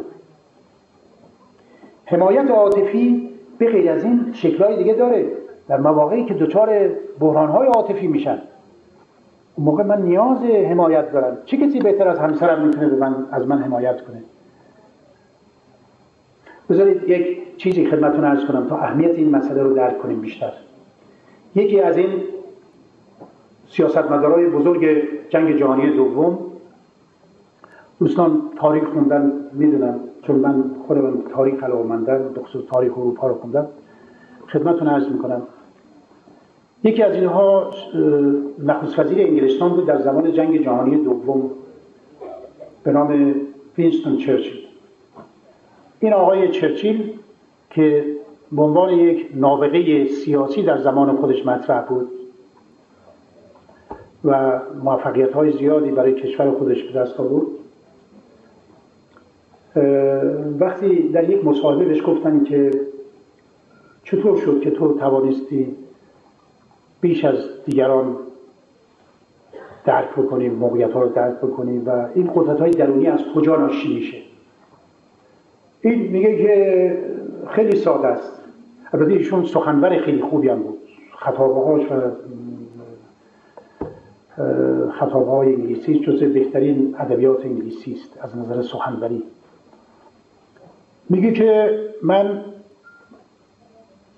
حمایت عاطفی به غیر از این شکل‌های دیگه داره. در مواقعی که دچار بحران‌های عاطفی میشن، اون موقع من نیاز حمایت دارم. چه کسی بهتر از همسرم میتونه از من حمایت کنه؟ بذارید یک چیزی خدمتتون عرض کنم تا اهمیت این مسئله رو درک کنیم بیشتر. یکی از این سیاستمدارای بزرگ جنگ جهانی دوم، دوستان تاریخ خوندن میدونم، چون من خودم تاریخ علاقه‌مندم، به خصوص تاریخ اروپا رو خوندم، خدمتتون عرض میکنم. یکی از اینها نخست وزیر انگلستان بود در زمان جنگ جهانی دوم به نام وینستون چرچیل. این آقای چرچیل که به عنوان یک نابغه سیاسی در زمان خودش مطرح بود و موفقیت‌های زیادی برای کشور خودش به دست آورد، وقتی در یک مصاحبه بهش گفتن که چطور شد که تو توانستی بیش از دیگران درک بکنی، موقعیت‌ها رو درک بکنی و این قدرت‌های درونی از کجا ناشی میشه؟ این میگه که خیلی ساده است. البته ایشون سخنور خیلی خوبی هم بود، خطابه‌هاش و خطابه‌های انگلیسی جزو بهترین ادبیات انگلیسی است از نظر سخنوری. میگه که من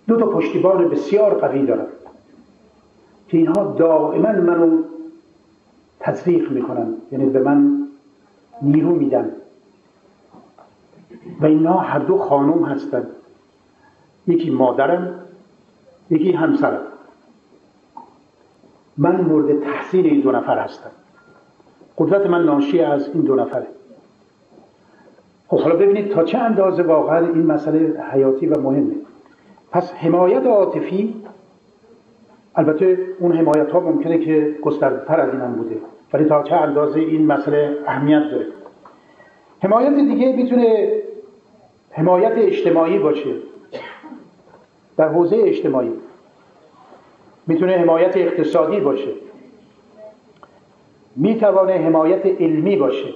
دو تا پشتیبان بسیار قوی دارم که اینها دائما منو تسویق میکنن، یعنی به من نیرو میدن و اینها هر دو خانم هستن، یکی مادرم یکی همسرم. من مورد تحسین این دو نفر هستم. قدرت من ناشی از این دو نفره. خب حالا ببینید تا چه اندازه واقعا این مسئله حیاتی و مهمه. پس حمایت عاطفی، البته اون حمایت ها ممکنه که گسترده‌تر از این هم بوده، ولی تا چه اندازه این مسئله اهمیت داره. حمایت دیگه میتونه حمایت اجتماعی باشه، در حوزه اجتماعی میتونه حمایت اقتصادی باشه، میتونه حمایت علمی باشه.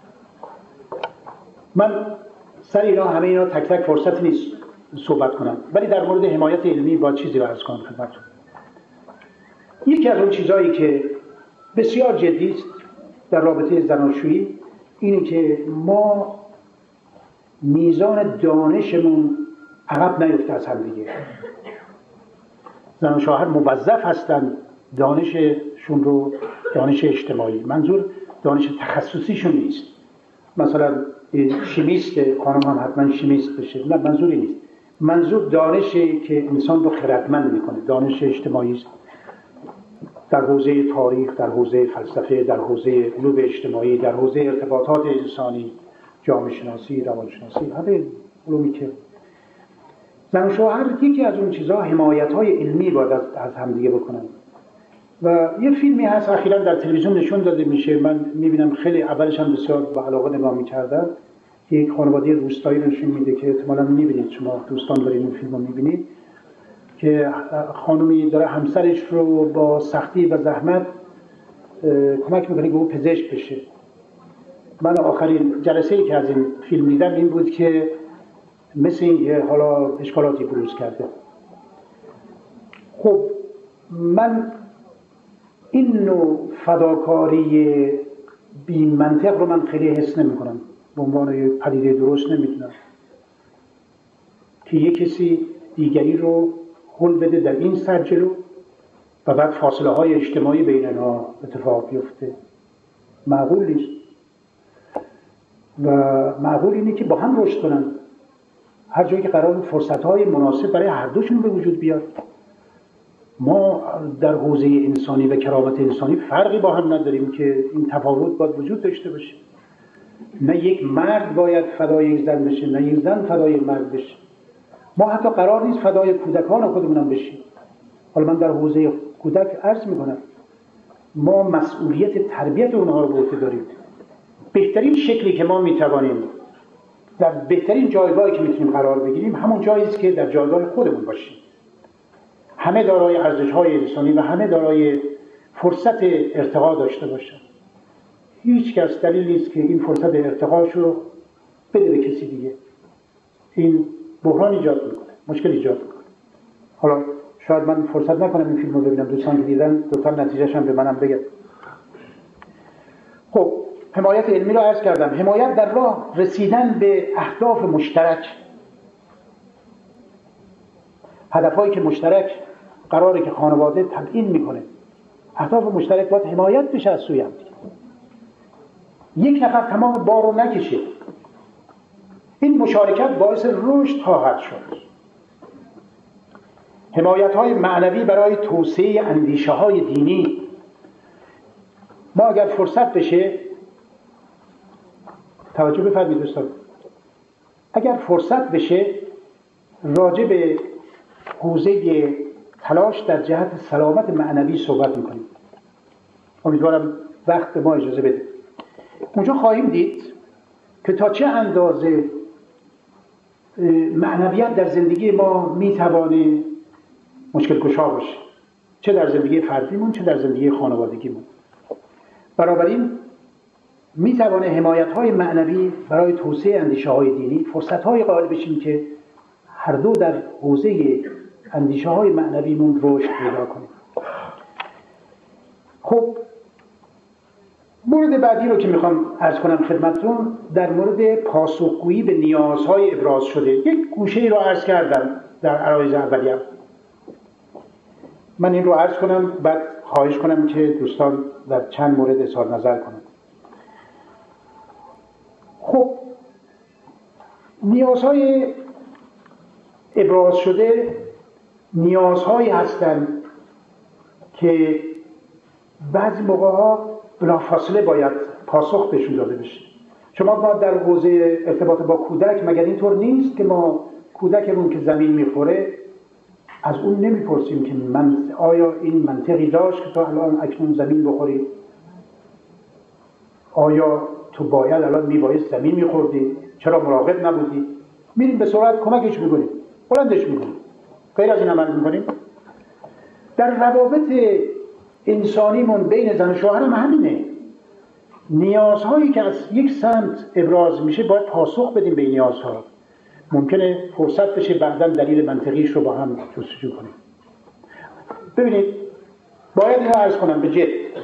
من سر اینا همه اینا تک تک فرصت نیست صحبت کنم، ولی در مورد حمایت علمی با چیزی رو عرض کنم خدمتتون. یکی از اون چیزایی که بسیار جدی است در رابطه زناشویی اینه که ما میزان دانشمون عقب نیفته از هم دیگه. زن و شوهر موظف هستن دانششون رو، دانش اجتماعی، منظور دانش تخصصیشون نیست، مثلا شیمیست خانم هم حتما شیمیست بشه، نه منظوری نیست. منظور دانشی که انسان رو خردمند میکنه، دانش اجتماعی است، در حوزه تاریخ، در حوزه فلسفه، در حوزه علوم اجتماعی، در حوزه ارتباطات انسانی، جامعه شناسی، روانشناسی، همه علومی که زن و شوهر یکی از اون چیزها حمایت‌های علمی باید از همدیگه بکنن. و یه فیلمی هست اخیراً در تلویزیون نشون داده میشه، من میبینم خیلی اولش هم بسیار با علاقه نگاه میکردم، یک خانواده روستایی نشون میده که احتمالاً میبینید، شما دوستان دارین این فیلم رو میبینید، که خانومی داره همسرش رو با سختی و زحمت کمک میکنه که او پزشک بشه. من آخرین جلسه‌ای که از این فیلم دیدم این بود که مثل این حالا اشکالاتی بروز کرده. خب من این نوع فداکاری بی منطق رو من خیلی حس نمی کنم، به عنوان یک پدیده درست نمیدونم که یک کسی دیگری رو هل بده در این سر جلو و بعد فاصله های اجتماعی بین اینها اتفاق بیفته. معقول نیست. و معقول اینه که با هم رشد کنن، هر جایی که قرار فرصت های مناسب برای هر دوشون به وجود بیاد. ما در حوزه انسانی و کرامت انسانی فرقی با هم نداریم که این تفاوت باید وجود داشته باشه. نه یک مرد باید فدای یک زن بشه، نه یک زن فدای مرد بشه. ما حتی قرار نیست فدای کودکان خودمونم بشیم. حالا من در حوزه کودک عرض میکنم ما مسئولیت تربیت اونها رو به عهده داریم. بهترین شکلی که ما میتوانیم در بهترین جایگاهی که میتونیم قرار بگیریم همون جایی است که در جایگاه خودمون باشیم، همه دارای ارزش‌های انسانی و همه دارای فرصت ارتقا داشته باشن. هیچ کس دلیل نیست که این فرصت ارتقاش رو بده به کسی دیگه. این بحران ایجاد میکنه، مشکل ایجاد میکنه. حالا شاید من فرصت نکنم این فیلم رو ببینم، دوستان که دیدن لطفاً نتیجه‌اش هم به منم بگن. خب حمایت علمی رو عرض کردم. حمایت در راه رسیدن به اهداف مشترک، هدفهایی که مشترک قراره که خانواده تبیین میکنه. اهداف مشترک باید حمایت بشه از سوی هم. یک نفر تمام بار رو نکشه. این مشارکت باعث رشد خواهد شد. حمایت‌های معنوی برای توسعه اندیشه‌های دینی. ما اگر فرصت بشه، توجه بفرمایید دوستان، اگر فرصت بشه راجع به حوزه تلاش در جهت سلامت معنوی صحبت میکنیم. امیدوارم وقت به ما اجازه بده. اونجا خواهیم دید که تا چه اندازه معنویت در زندگی ما میتوانه مشکل کشا باشه، چه در زندگی فردیمون چه در زندگی خانوادگیمون. بنابراین میتوانه حمایت‌های معنوی برای توسعه اندیشه‌های دینی، فرصت‌های قائل بشیم که هر دو در حوزه اندیشه‌های معنویمون رشد پیدا کنیم. خب مورد بعدی رو که میخوام عرض کنم خدمتتون در مورد پاسخگویی به نیازهای ابراز شده. یک گوشه‌ای رو عرض کردم در عرایض اولیه. من این رو عرض کنم، بعد خواهش کنم که دوستان در چند مورد اظهار نظر کنند. خب نیازهای ابراز شده نیازهایی هستند که بعضی موقع‌ها بلافاصله باید پاسخ بهشون داده بشه. ما در حوزه ارتباط با کودک مگر اینطور نیست که ما کودکمون که زمین میخوره از اون نمیپرسیم که آیا این منطقی داشت که تو الان اکنون زمین بخوری؟ آیا تو باید الان میبایست زمین میخوردی؟ چرا مراقب نبودی؟ میریم به سرعت کمکش میکنیم، بلندش میکنیم. غیر از این عمل میکنیم. در روابط انسانیمون بین زن و شوهر هم همینه. نیازهایی که از یک سمت ابراز میشه باید پاسخ بدیم به این نیازها. ممکنه فرصت بشه بعداً دلیل منطقیش رو با هم جستجو کنیم. ببینید، باید اینو عرض کنم به جد،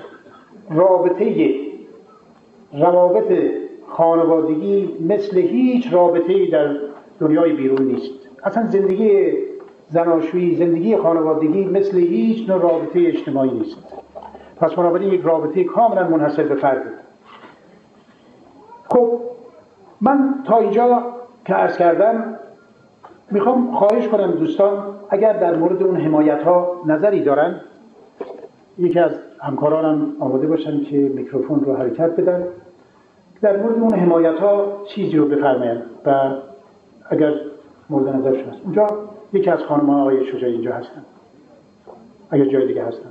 روابط خانوادگی مثل هیچ رابطه‌ای در دنیای بیرون نیست. اصلا زندگی زناشویی، زندگی خانوادگی مثل هیچ نوع رابطه اجتماعی نیست. پس بنابراین یک رابطه کاملا منحصر به فرده. خب من تا اینجا که عرض کردم میخوام خواهش کنم دوستان اگر در مورد اون حمایت ها نظری دارن، یکی از همکارانم آماده باشن که میکروفون رو حرکت بدن، در مورد اون حمایت ها چیزی رو بفرمایند و اگر مورد نظرشون هست. اونجا یکی از خانم ها آقای شجاعی اینجا هستن، اگر جای دیگه هستن.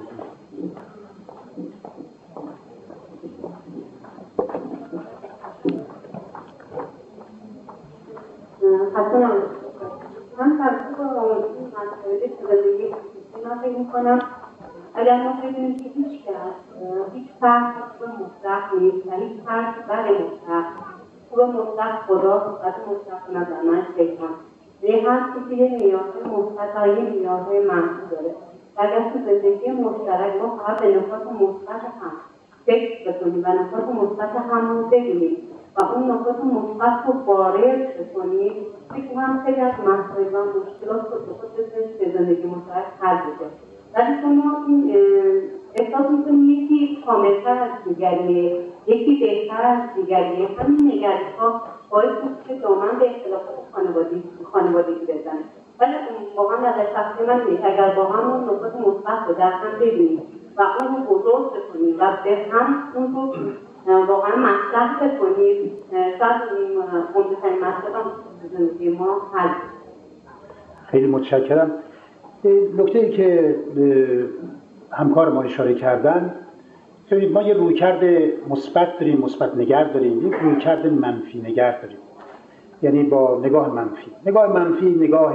حتما من فرصت با این مسئله زندگی من فکر میکنم اگر ما ببینیم که هیچ فرد خوب مطلق نیست و هیچ فرد بد مطلق. خوب مطلق خدا، بد مطلق نظر من شیطان. هر کسی یه نیازهای مثبت و یه نیازهای منفی داره. اگر تو زندگی مشترک ما فقط به نکات مثبت هم فکر بکنیم و نکات مثبت هم رو ببینیم و اون نکات مثبت رو وارد بکنیم، فکر کنم خیلی از مسائل و مشکلات رو به زندگی مشترک حل بشه. ولی شما این احساس می‌کنید یکی کامل‌تر از دیگریه، یکی بهتر از دیگریه. همین نگرش‌ها باعث بود که دامن به اختلافات خانوادگی بزنه. ولی واقعا در شخصی من نیست. اگر واقعا اون نکات مثبت رو در هم ببینیم و اون رو بزرگ بکنیم و به هم اون رو واقعا مطرح بکنیم، شاید این مهمترین مسئله زندگی ما حل بشه. خیلی متشکرم. نکته‌ای که همکار ما اشاره کردن، ما یه رویکرد مثبت داریم، مثبت نگر داریم، یک رویکرد منفی نگر داریم. یعنی با نگاه منفی نگاه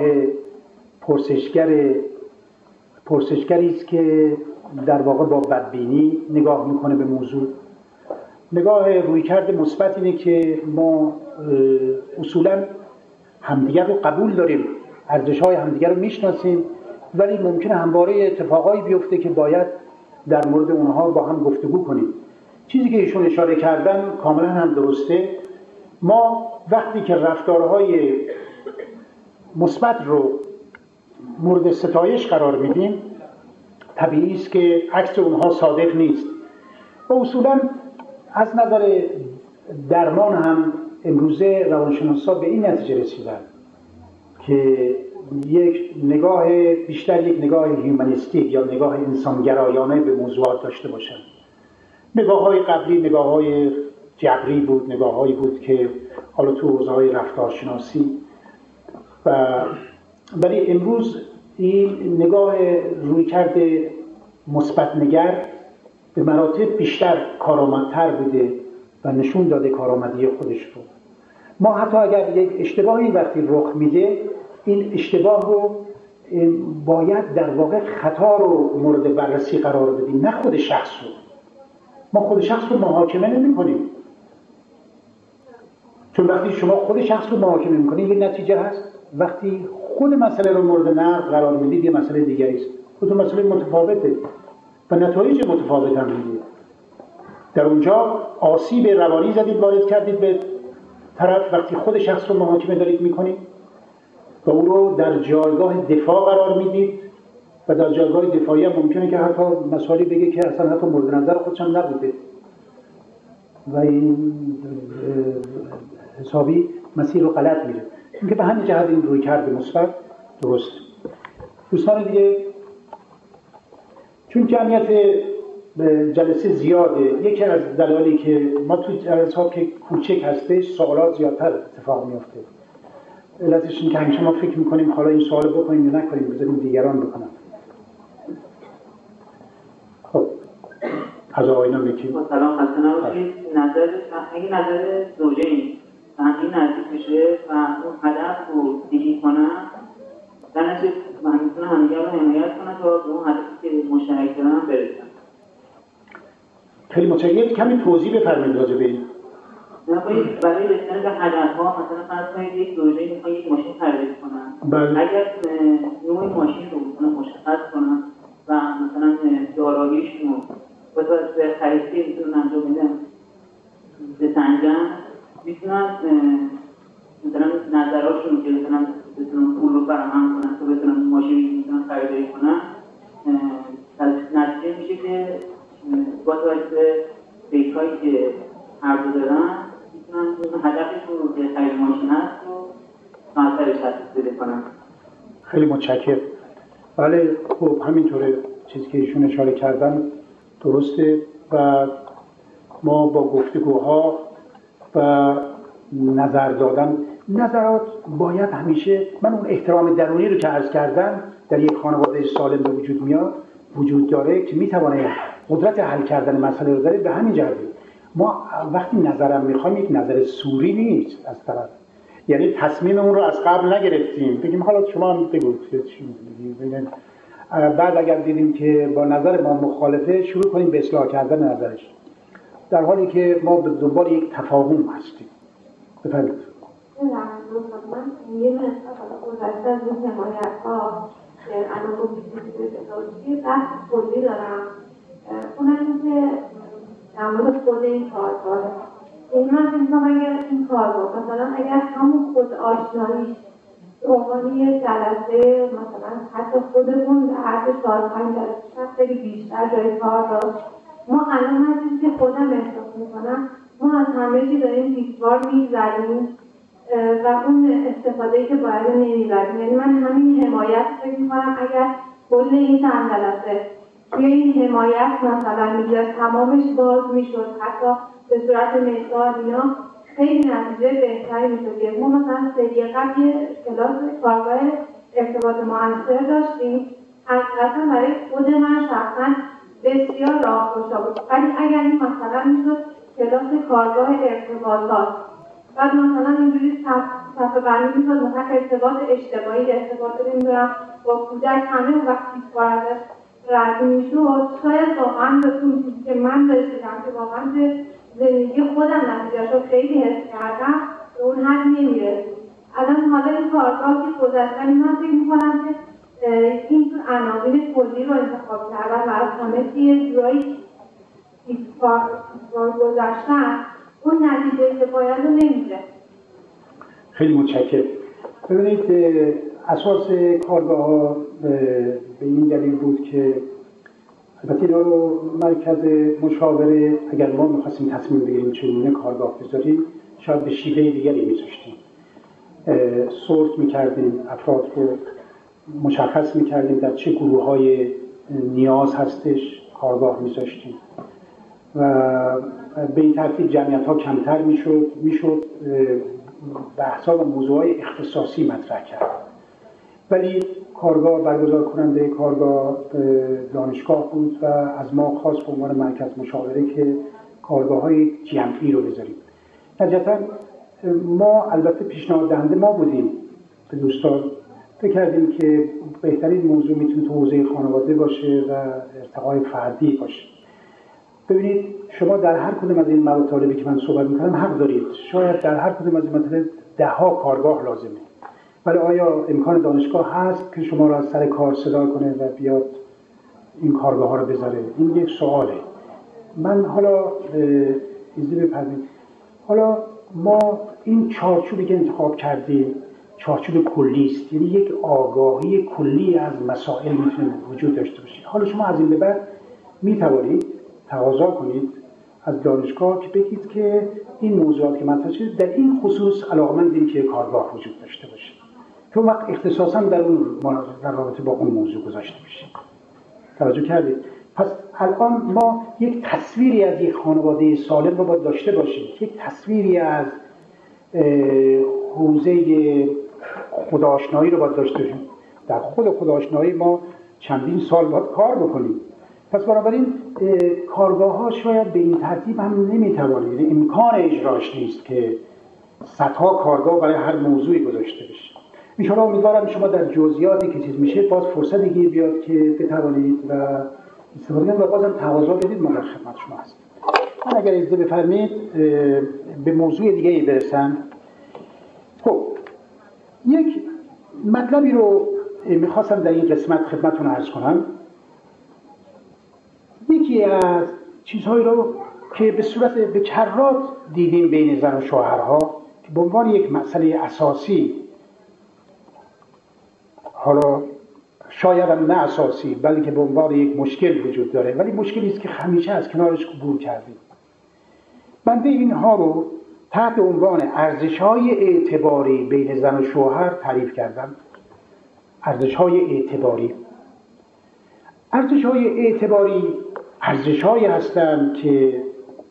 پرسشگری است که در واقع با بدبینی نگاه میکنه به موضوع. نگاه رویکرد مثبت اینه که ما اصولاً همدیگر رو قبول داریم، ارزش‌های همدیگر رو میشناسیم، ولی ممکنه همواره اتفاقایی بیفته که باید در مورد اونها با هم گفتگو کنیم. چیزی که ایشون اشاره کردن کاملا هم درسته. ما وقتی که رفتارهای مثبت رو مورد ستایش قرار میدیم، طبیعی است که عکس اونها صادق نیست. و اصولا از نظر درمان هم امروزه روانشناسا به این نتیجه رسیدن که یک نگاه هیومانیستیک یا نگاه انسانگرایانه به موضوعات داشته باشن. نگاه‌های قبلی نگاه‌های جبری بود، نگاه‌هایی بود که حالا تو حوزه‌های رفتارشناسی ولی امروز این نگاه رویکرد مثبت نگر به مراتب بیشتر کارآمدتر بوده و نشون داده کارآمدی خودش رو. ما حتی اگر یک اشتباهی وقتی رخ میده، این اشتباه رو باید در واقع خطا رو مورد بررسی قرار بدیم، نه خود شخص رو. ما خود شخص رو محاکمه نمی کنیم، چون وقتی شما خود شخص رو محاکمه می کنید یه نتیجه هست. وقتی خود مسئله رو مورد نقد قرار میدید یه مسئله دیگری است. خود مسئله متفاوته و نتایج متفاوت هم میگیره. در اونجا آسیب روانی زدید، وارد کردید به طرف. وقتی خود شخص رو محاکمه دارید میکنید و او رو در جایگاه دفاع قرار میدید و در جایگاه دفاعی هم ممکنه که حتی مسائلی بگه که اصلا حتی مورد نظر خودش هم نبوده و این حسابی مسیر رو غلط میره. اینکه به همین جهت این روی کرده مثبت درست. دوستان دیگه، چون جمعیت جلسه زیاده، یکی از دلایلی که ما تو جلسات که کوچک هستش سوالات زیادتر اتفاق میفته. علتش این که همیشه ما فکر میکنیم حالا این سوال بکنیم یا نکنیم، بذاریم دیگران بکنن. خب از آقایان بگید. سلام، خسته نباشید. اگه نظر زوجین و همین نزدیک بشه و اون هدف رو دیگه کنن، در نتیجه من میتونم همدیگه رو حمایت کنن تا به اون هدفی که مشترک دارن برسن. خیلی متشکرم. کمی توضیح بفرمایید راجع به این. برای رسیدن به هدف‌ها، مثلا فرض کنید یک زوجین میخوان یک ماشین خرید کنن. بله. اگر نوع ماشین رو مشخص کنن و مثلا داراییشون رو با توجه خرید که میتونن انجام بدن بسنجن، میتونن مثلا نظراتشون که مثلا بتونن پول رو فراهم کنن تا بتونن ماشین میتونن خریداری کنن، نتیجه میشه که با توجه فکرهایی که هر دو دارن میتونن هدفشون رو که خرید ماشین هست رو سانترش تشخیص بده کنن. خیلی متشکرم. بله خب همینطوره، چیزی که ایشون اشاره کردن درسته و ما با گفتگوها و نظر دادن، نظرات باید همیشه، من اون احترام درونی رو که عرض کردم در یک خانواده سالم به وجود میاد وجود داره که میتونه قدرت حل کردن مسئله رو داره. به همین جهت ما وقتی نظرم میخوایم یک نظر سوری نیست از طرف، یعنی تصمیم اون رو از قبل نگرفتیم بگیم حالا شما هم بگوید بعد اگر دیدیم که با نظر ما مخالفه شروع کنیم به اصلاح کردن نظرش، در حالی که ما به دنبال یک تفاهم هستیم. بفرمایید. من یه مثلا گذشته از این حمایت‌ها که الان گفتید بحث کلی دارم، اونم این که در مورد خود این کارگاه، این من فکر اگر این کارگاه مثلا اگر همون خود آشناییش به عنوان یه جلسه مثلا حتی خودمون به عرض 4-5 جلسه خیلی بیشتر جای کار داشت، ما الان من چیزی که خودم احساس میکنم ما از همه چی داریم دیوار می‌زنیم و اون استفاده‌ای که باید نمی‌بریم. یعنی من همین حمایت فکر می‌کنم اگر کل این چند جلسه توی این حمایت مثلا می‌گذاشت تمامش باز می‌شد، حتی به صورت مثال اینا خیلی نتیجه بهتری می‌شد. ما مثلا سری قبل یه کلاس کارگاه ارتباط مؤثر داشتیم، حقیقتا برای خود من شخصا بسیار راهگشا بود. ولی اگر این مثلا می‌شد کلاس کارگاه ارتباطات، بعد مثلا اینجوری صفحه بندی می‌شد مثلا ارتباط اجتماعی، ارتباط نمی‌دونم با کودک، همه وقتی کار ازش رد می‌شد، شاید واقعا به اون چیزی که من رسیدم که واقعا به زندگی خودم نتیجه‌شو خیلی حس کردم به اون حد نمی‌رسید. الان حالا این کارگاه که گذشتن من فکر می‌کنم که این عناوین کلی رو انتخاب کردن و از همه یه جورایی گذشتن اون نتیجه که باید رو نمیده. خیلی متشکرم. ببینید اساس کارگاه ها به این دلیل بود که البته اینا رو مرکز مشاوره اگر ما میخواستیم تصمیم بگیریم چگونه کارگاه بذاریم شاید به شیوه دیگری میذاشتیم، سورت میکردیم، افراد رو مشخص میکردیم در چه گروه های نیاز هستش کارگاه میذاشتیم و به این ترتیب جمعیت ها کمتر میشد بحث‌ها و موضوعات اختصاصی مطرح کرد. ولی کارگاه برگزار کننده کارگاه دانشگاه بود و از ما خواست به عنوان مرکز مشاوره که کارگاه‌های جمعی رو بذاریم. نتیجتاً ما البته پیشنهاد دهنده ما بودیم به دوستان، فکر کردیم که بهترین موضوع میتونه تو حوزه خانواده باشه و ارتقای فردی باشه. ببینید شما در هر کدوم از این مطالبی که من صحبت می‌کنم حق دارید، شاید در هر کدوم از این مطالب 10 کارگاه لازمه، ولی آیا امکان دانشگاه هست که شما را از سر کار صدا کنه و بیاد این کارگاه ها رو بذاره؟ این یک سواله. من حالا ایزی بپردیم، حالا ما این چارچوبی که انتخاب کردیم چارچوب کلی است، یعنی یک آگاهی کلی از مسائل میتونه وجود داشته باشه. حالا شما از این به بعد میتوانید تقاضا کنید از دانشگاه که بگید که این موضوعات که مطرح شده در این خصوص علاقمندیم که کارگاه وجود داشته باشه، تو وقت اختصاصا در رابطه با اون موضوع گذاشته بشه. توجه کردید؟ پس الان ما یک تصویری از یک خانواده سالم رو باید داشته باشیم، یک تصویری از حوزه خودآشنایی رو باید داشته باشیم. در خود خودآشنایی ما چندین سال باید کار بکنیم. پس بنابراین کارگاه ها شاید به این ترتیب هم نمیتوانه، یعنی امکان اجراش نیست که صدها کارگاه برای هر موضوعی گذاشته بشه. انشاءالله امیدوارم شما در جزئیاتی که چیز میشه باز فرصت دیگه بیاد که بتوانید و استفاده کنید و بازم تقاضا بدید، ما در خدمت شما هستیم. من اگر اجازه بفرمایید به موضوع دیگه ای برسم. خب یک مطلبی رو میخواستم در این قسمت خدمتتون عرض کنم. یکی از چیزهایی رو که به صورت به کرات دیدیم بین زن و شوهرها که به عنوان یک مسئله اساسی، حالا شاید هم نه اساسی بلکه به عنوان یک مشکل وجود داره، ولی مشکلی است که همیشه از کنارش عبور کردیم. بنده اینها رو تحت عنوان ارزش‌های اعتباری بین زن و شوهر تعریف کردم. ارزش‌های اعتباری ارزش‌هایی هستند که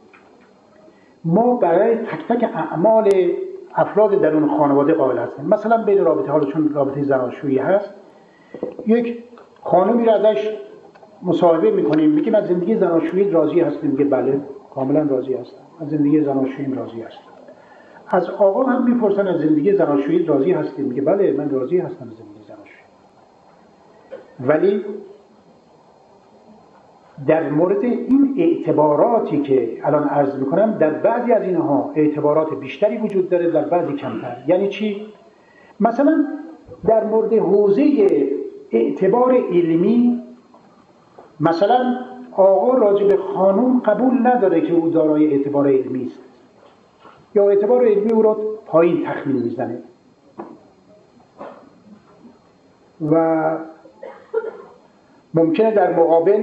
ما برای تک تک اعمال افراد در اون خانواده قائل هستیم. مثلا بین رابطه، حالا چون رابطه زناشویی هست، یک خانمی رو ازش مصاحبه می‌کنیم، میگیم از زندگی زناشویی راضی هستیم؟ میگه بله کاملا راضی هستم، از زندگی زناشویی راضی هستم. از آقا هم میپرسن از زندگی زناشویی راضی هستیم؟ میگه بله من راضی هستم از زندگی زناشویی. ولی در مورد این اعتباراتی که الان عرض میکنم، در بعضی از اینها اعتبارات بیشتری وجود داره، در بعضی کمتر. یعنی چی؟ مثلا در مورد حوزه اعتبار علمی، مثلا آقا راجع به خانم قبول نداره که او دارای اعتبار علمی است، یا اعتبار علمی او را پایین تخمین میزنه و ممکنه در مقابل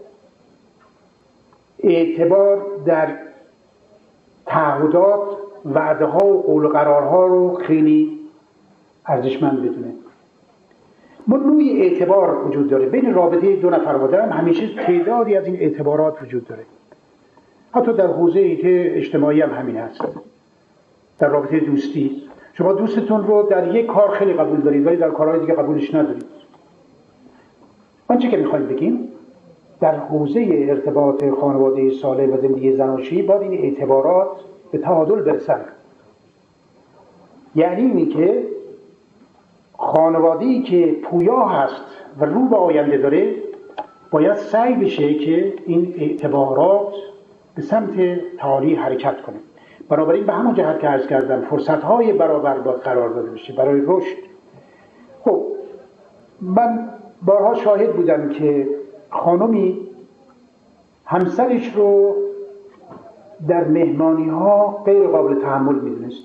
اعتبار در تعهدات، وعده ها و قول و قرارها رو خیلی ارزشمند بدونه. ما نوعی اعتبار وجود داره بین رابطه دو نفر آدم، همیشه تعدادی از این اعتبارات وجود داره. حتی در حوزه‌ای که اجتماعی هم همین هست. در رابطه دوستی شما دوستتون رو در یک کار خیلی قبول دارید ولی در کارهای دیگه قبولش ندارید. آنچه که می‌خوایم بگیم در حوزه ارتباط خانواده سالم و زندگی زناشویی باید این اعتبارات به تعادل برسن. یعنی اینی که خانواده‌ای که پویا هست و رو به آینده داره باید سعی بشه که این اعتبارات به سمت تعالی حرکت کنه. بنابراین به همون جهت که عرض کردم فرصت‌های برابر باید قرار داده بشه برای رشد. خب من بارها شاهد بودم که خانمی همسرش رو در مهمانی‌ها غیر قابل تحمل می‌دونست.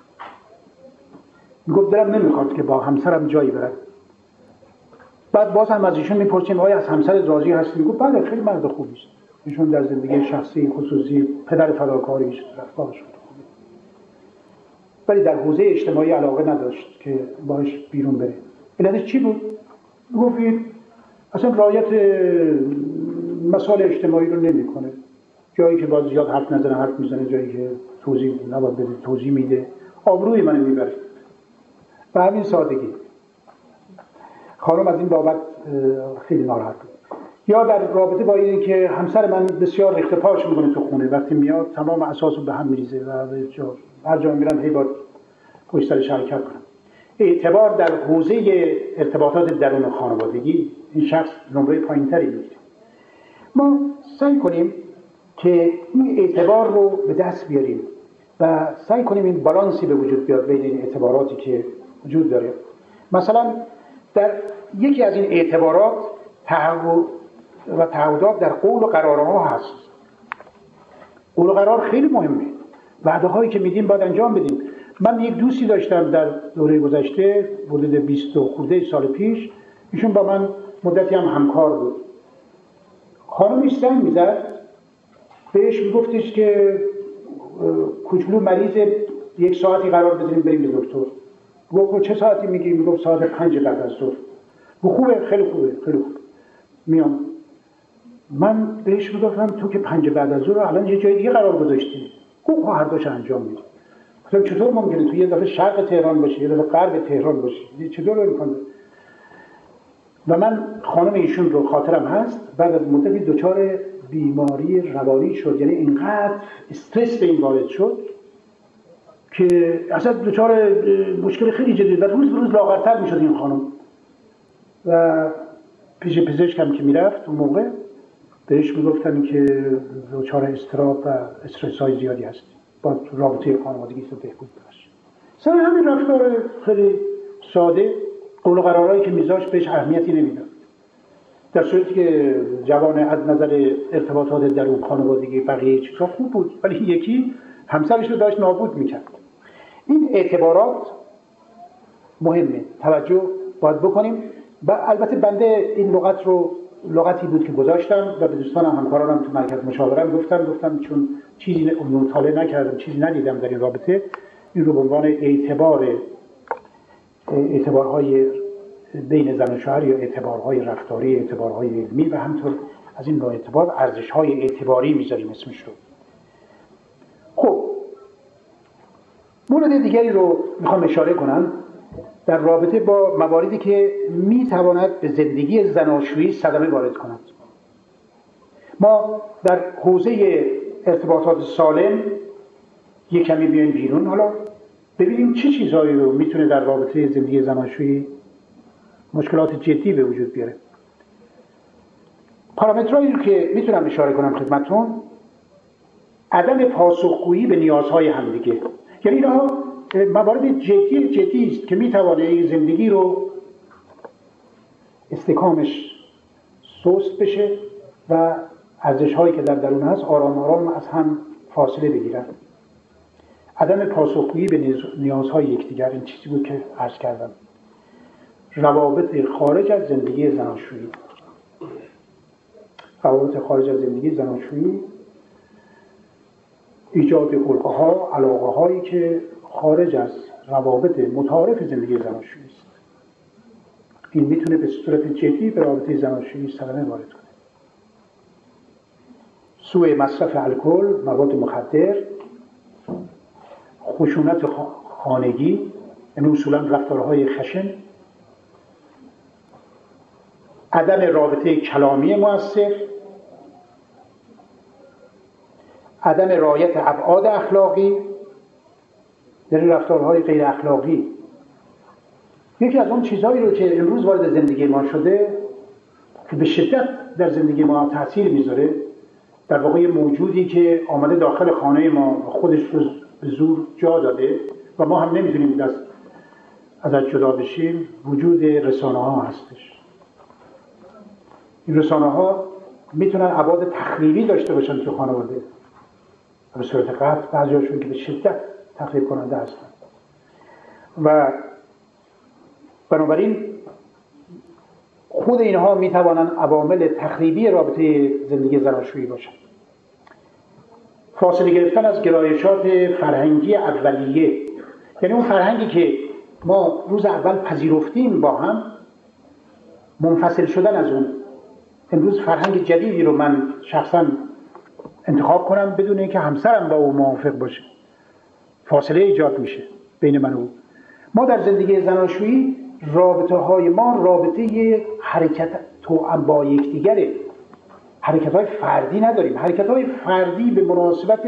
میگفت دلم نمیخواد که با همسرم جایی برم. بعد باز هم از ایشون میپرسیم آیا از همسر راضی هستی؟ میگفت بله خیلی مرد خوبی است. ایشون در زندگی شخصی خصوصی پدر فداکاری است، رفتارش خوبه. ولی در حوزه اجتماعی علاقه نداشت که باهاش بیرون بره. علتش چی بود؟ میگفت اصلا رعایت مسائل اجتماعی رو نمیکنه. جایی که باز زیاد حرف نزنه حرف میزنه، جایی که توضیح نباید بده توضیح میده، آبروی منو میبره. به همین سادگی خانم از این بابت خیلی ناراحت بود. یا در رابطه با اینه که همسر من بسیار ریخته پاش میکنه تو خونه، وقتی میاد تمام اساسو به هم میریزه و هر جا میرم هی باید پشت سرش حرکت کنم. اعتبار در حوزه ارتباطات درون خانوادگی این شخص نمره پایینتری میگیره. ما سعی کنیم که این اعتبار رو به دست بیاریم و سعی کنیم این بالانسی به وجود بیاد بین این اعتباراتی که وجود داره. مثلا در یکی از این اعتبارات تعهدات در قول و قرارها هست. قول و قرار خیلی مهمه. وعده هایی که میدیم باید انجام بدیم. من یک دوستی داشتم در دوره گذشته، حدود 20 خورده سال پیش، ایشون با من مدتی هم همکار بود. خانمش زنگ میزد، بهش میگفتش که کوچولو مریض، 1 ساعتی قرار بذاریم بریم به دکتر. گفت چه ساعتی میگی؟ میگفت ساعت 5 بعد از ظهر. خوبه، خیلی خوبه، خیلی خوب، میام. من بهش میگفتم تو که 5 بعد از ظهر الان یه جای دیگه قرار گذاشتی. گفت هر دوش انجام میدی. گفتم چطور ممکنه تو یه دفعه شرق تهران باشی، یه دفعه غرب تهران باشی، چطور امکان داره؟ و من خانم ایشون رو خاطرم هست بعد از مدتی دچار بیماری روانی شد، یعنی اینقدر استرس به این وارد شد که اصلا دچار مشکل خیلی جدی و روز به روز لاغرتر میشد این خانم. و پیش پزشک هم که میرفت اون موقع بهش میگفتن که دچار اضطراب و استرس های زیادی هست، با رابطه خانوادگی رو بهبود بخشه. سر همین رفتار خیلی ساده، قول و قرارهایی که میذاشت بهش اهمیتی نمیداد، در صورتی که جوان از نظر ارتباطات درون خانوادگی بقیه چیزا خوب بود، ولی یکی همسرش رو داشت نابود میکرد. این اعتبارات مهمه، توجه باید بکنیم. و البته بنده این لغتی بود که گذاشتم و به دوستانم همکارانم تو مرکز مشاورم گفتم چون چیزی مطالعه نکردم، چیزی ندیدم در این رابطه، این رو به عنوان اعتبارهای بین زن و شوهر یا اعتبارهای رفتاری، اعتبارهای علمی و همطور از این نوع اعتبار ارزش‌های اعتباری میذاریم اسمش رو. خب مورد دیگری رو میخوام اشاره کنم در رابطه با مواردی که میتواند به زندگی زناشویی صدمه وارد کند. ما در حوزه ارتباطات سالم یک کمی بیایم بیرون، حالا ببینیم چه چیزهایی رو میتونه در رابطه زندگی زناشویی مشکلات جدی به وجود بیاره. پارامترهایی رو که میتونم اشاره کنم خدمتتون، عدم پاسخگویی به نیازهای همدیگه، یعنی اینها موارد جدی است که میتوانه زندگی رو استحکامش سست بشه و ارزش‌هایی که در درون هست آرام آرام از هم فاصله بگیرن. عدم پاسخگویی به نیازهای یکدیگر، این چیزی بود که عرض کردم. روابط خارج از زندگی زناشویی، ایجاد القه‌ها، علاقه‌هایی که خارج از روابط متعارف زندگی زناشویی است. این میتونه به صورت جدی به رابطه زناشویی صدمه وارد کنه. سوء مصرف الکل، مواد مخدر، خشونت خانگی، یعنی اصولا رفتارهای خشن، عدم رابطه کلامی مؤثر، عدم رعایت ابعاد اخلاقی، یعنی رفتارهای غیر اخلاقی. یکی از اون چیزهایی رو که امروز وارد زندگی ما شده که به شدت در زندگی ما تأثیر میذاره، در واقع موجودی که آمده داخل خانه ما و خودش رو به زور جا داده و ما هم نمیتونیم دست ازش جدا بشیم، وجود رسانه ها هستش. این رسانه ها میتونن ابعاد تخریبی داشته باشن تو خانواده، به صورت قطع، بعضیاشون که به شدت تخریب کننده هستن و بنابراین خود اینها میتوانن عوامل تخریبی رابطه زندگی زناشویی باشن. فاصله گرفتن از گرایشات فرهنگی اولیه، یعنی اون فرهنگی که ما روز اول پذیرفتیم با هم، منفصل شدن از اون. امروز فرهنگ جدیدی رو من شخصا انتخاب کنم بدون اینکه همسرم با او موافق باشه، فاصله ایجاد میشه بین من و او. ما در زندگی زناشویی رابطه های ما رابطه حرکت توأم با یکدیگره، حرکت های فردی نداریم. حرکت های فردی به مناسبت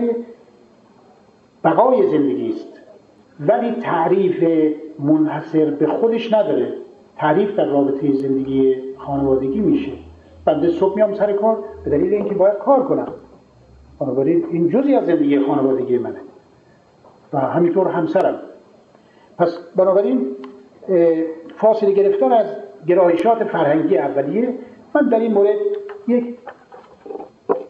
بقای زندگی است، ولی تعریف منحصر به خودش نداره. تعریف در رابطه زندگی خانوادگی میشه. بنده صبح میام سر کار به دلیل اینکه باید کار کنم، بنابراین این جزئی از زندگی خانوادگی منه و همینطور همسرم. پس بنابراین فاصله گرفتن از گرایشات فرهنگی اولیه، من در این مورد یک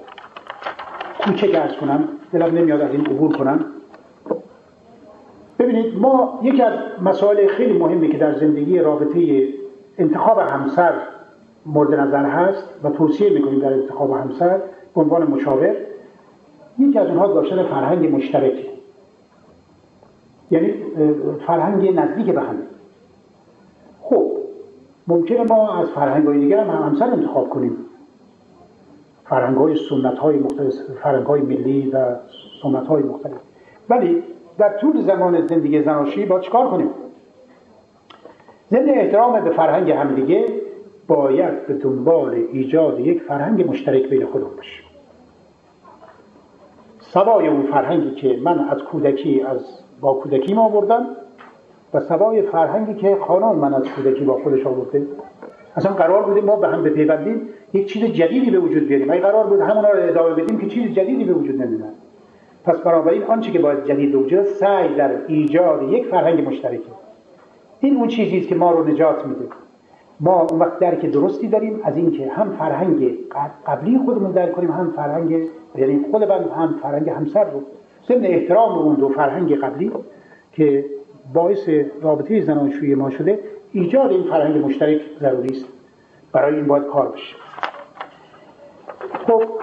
کوچک عرض کنم، دلم نمیاد از این عبور کنم. ببینید ببینید ما یکی از مسائل خیلی مهمی که در زندگی رابطه انتخاب همسر مورد نظر هست و توصیه میکنیم در انتخاب همسر به عنوان مشاور، یکی از اونها داشتن فرهنگ مشترک، یعنی فرهنگ نزدیک به هم. خب ممکنه ما از فرهنگ‌های دیگر هم همسر انتخاب کنیم، فرهنگ‌های سنت‌های مختلف، فرهنگ‌های ملی و سنت‌های مختلف، ولی در طول زمان زندگی زناشویی باید چیکار کنیم؟ ضمن احترام به فرهنگ همدیگه باید به دنبال ایجاد یک فرهنگ مشترک بین خودمون باشیم. سوای اون فرهنگی که من از کودکی با کودکیم آوردم و سوای فرهنگی که خانم من از کودکی با خودش آورده. اصلا قرار بوده ما به هم بپیوندیم یک چیز جدیدی به وجود بیاریم، اگه قرار بود همونا رو ادامه بدیم که چیز جدیدی به وجود نمیاد. پس بنابراین آنچه که باید جدید بوجود، سعی در ایجاد یک فرهنگ مشترکه. این اون چیزی است که ما رو نجات میده. ما اون وقت درک درستی داریم از اینکه هم فرهنگ قبلی خودمون درک کنیم، هم فرهنگ، یعنی خود من هم فرهنگ همسر رو، ضمن احترام اون دو فرهنگ قبلی که باعث رابطه زناشویی ما شده، ایجاد این فرهنگ مشترک ضروری است. برای این باید کار بشه. خب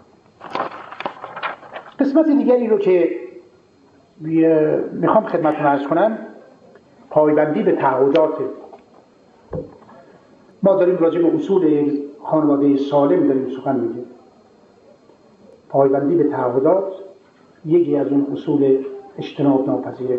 قسمت دیگری رو که میخوام خدمتتون عرض کنم، پایبندی به تعهدات. ما داریم راجع به اصول خانواده سالم داریم سخن میگیم. پایبندی به تعهدات یکی از اون اصول اجتناب ناپذیره.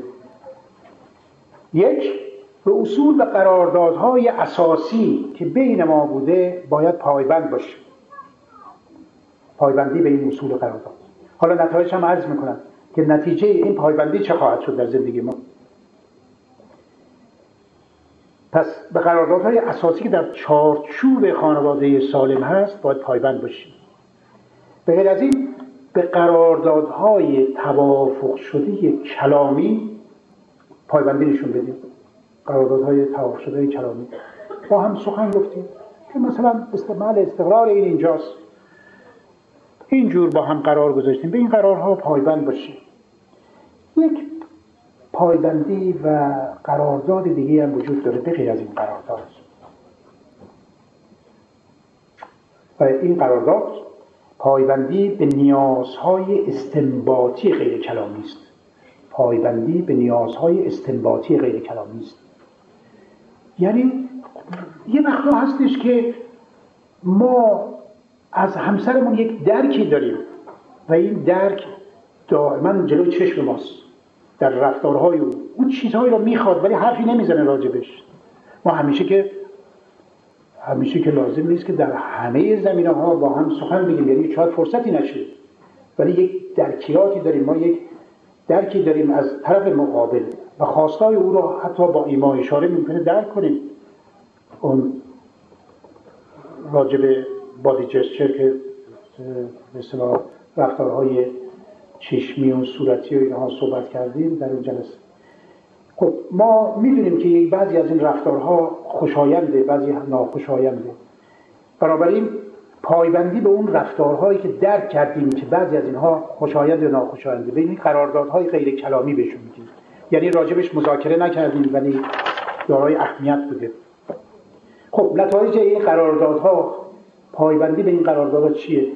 یک، به اصول و قراردادهای اساسی که بین ما بوده باید پایبند باشیم. پایبندی به این اصول و قرارداد. حالا نتایج هم عرض میکنم که نتیجه این پایبندی چه خواهد شد در زندگی ما. پس به قراردادهای اساسی که در چارچوب خانواده سالم هست باید پایبند باشیم. به غیر از این به قراردادهای توافق شده کلامی پایبندی نشون بدیم. قراردادهای توافق شده کلامی با هم سخن گفتیم که مثلا استقرار این اینجاست، اینجور با هم قرار گذاشتیم، به این قرارها پایبند باشیم. یک پایبندی و قرارداد دیگه هم وجود داره به غیر از این قرارداد و این قرارداد پایبندی به نیازهای استنباطی غیر کلامی است. پایبندی به نیازهای استنباطی غیر کلامی است. یعنی یه وقتا هستش که ما از همسرمون یک درکی داریم و این درک دائما جلوی چشم ماست در رفتارهای اون چیزهایی رو میخواد ولی حرفی نمیزنه راجبش. ما همیشه که لازم نیست که در همه زمینه‌ها با هم سخن بگیم، یعنی شاید فرصتی نشه، ولی یک درکیاتی داریم، ما یک درکی داریم از طرف مقابل و خواستای او رو حتی با ایما اشاره ممکنه درک کنیم. اون راجب بادی جسچر که مثلا رفتارهای چشمی و صورتی و اینها صحبت کردیم در اون جلسه. خب ما میدونیم که بعضی از این رفتارها خوشاینده، بعضی ناخوشاینده. بنابراین پایبندی به اون رفتارهایی که درک کردیم که بعضی از اینها خوشایند و ناخوشاینده، به این قراردادهای غیر کلامی بهشون میگیم، یعنی راجبش مذاکره نکردیم ولی دارای اهمیت بوده. خب نتایج این قراردادها، پایبندی به این قراردادها چیه؟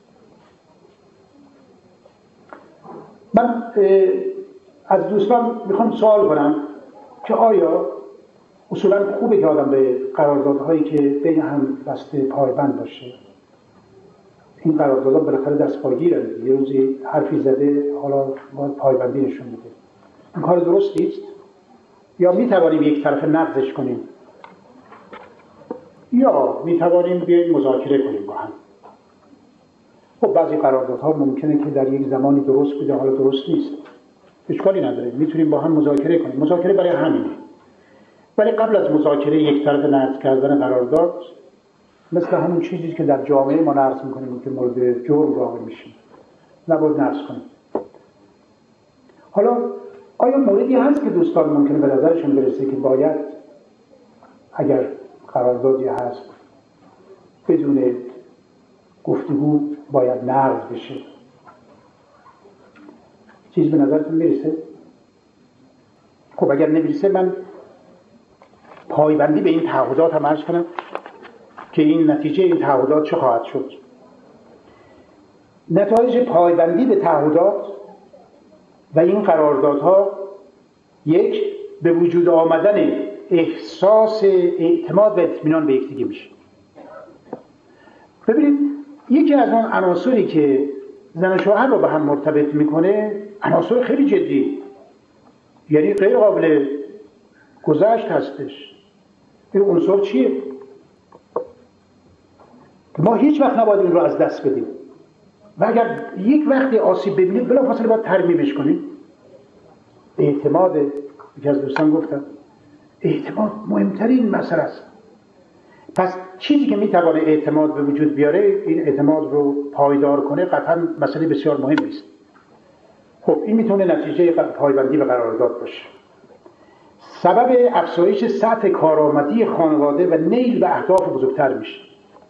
من از دوستان میخوام سوال کنم که آیا اصولا خوبه که آدم به قراردادهایی که بین هم بسته پایبند باشه؟ این قراردادها بالاخره دستپاگیرن، یه روزی حرفی زده حالا باید پایبندی نشون بده. این کار درستی است؟ یا میتوانیم یک طرف نقضش کنیم یا میتوانیم بیاییم مذاکره کنیم با هم؟ خب بعضی قراردادها ممکنه که در یک زمانی درست بوده حالا درست نیست، اشکالی نداره، میتونیم با هم مذاکره کنیم. مذاکره برای همینه. ولی قبل از مذاکره یک طرف نقض کردن قرارداد مثل همون چیزی که در جامعه ما نقض میکنیم که مورد جرم واقع میشیم، نباید نقض کنیم. حالا آیا موردی هست که دوستان ممکنه به نظرشون برسه که باید اگر قراردادی هست بدون گفتگو باید نقض بشه؟ چیز به نظرتون میرسه؟ خب اگر نمیرسه من پایبندی به این تعهدات هم عرض کنم که این نتیجه این تعهدات چه خواهد شد. نتایج پایبندی به تعهدات و این قراردادها: یک، به وجود آمدن احساس اعتماد و اطمینان به یکدیگه میشه. ببینید یکی از اون عناصری که زن و شوهر رو به هم مرتبط میکنه عناصر خیلی جدی، یعنی غیر قابل گذشت هستش. این عنصر چیه؟ ما هیچ وقت نباید این رو از دست بدیم و اگر یک وقتی آسیب ببینید بلافاصله باید ترمیمش کنیم. اعتماد، یکی از دوستان گفتم اعتماد مهمترین مسئله است. پس چیزی که میتوانه اعتماد به وجود بیاره، این اعتماد رو پایدار کنه، قطعا مسئله بسیار مهمی است. خب این میتونه نتیجه پایبندی به قرارداد باشه. سبب افزایش سطح کارآمدی خانواده و نیل به اهداف بزرگتر میشه.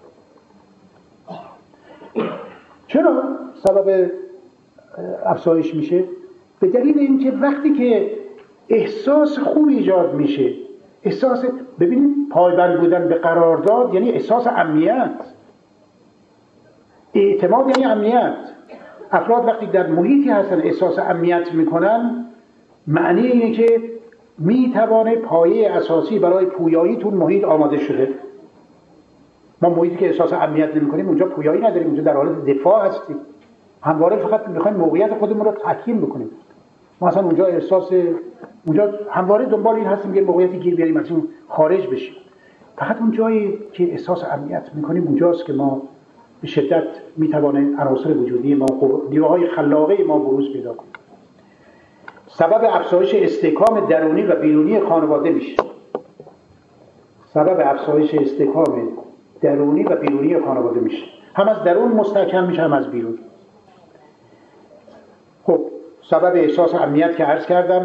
چرا سبب افزایش میشه؟ به دلیل اینکه وقتی که احساس خوب ایجاد میشه، ببینید پایبند بودن به قرارداد یعنی احساس امنیت. اعتماد یعنی امنیت. افراد وقتی در محیطی هستن احساس امنیت میکنن، معنی اینه که میتوانه پایه اساسی برای پویایی تو محیط آماده شده. ما محیطی که احساس امنیت نمیکنیم اونجا پویایی نداریم، اونجا در حالت دفاع هستیم، همواره فقط میخوایم موقعیت خودمون رو تحکیم بکنیم. ما اصلا اونجا همواره دنبال این هستیم که موقعیتی گیر بیاریم از این خارج بشیم. فقط اون جایی که احساس امنیت میکنیم اونجاست که ما به شدت میتوانه عناصر وجودی ما، نیروهای خلاقه ما بروز پیدا کنه. سبب افزایش استحکام درونی و بیرونی خانواده میشه. هم از درون مستحکم میشه هم از بیرون. خب سبب احساس امنیت که عرض کردم.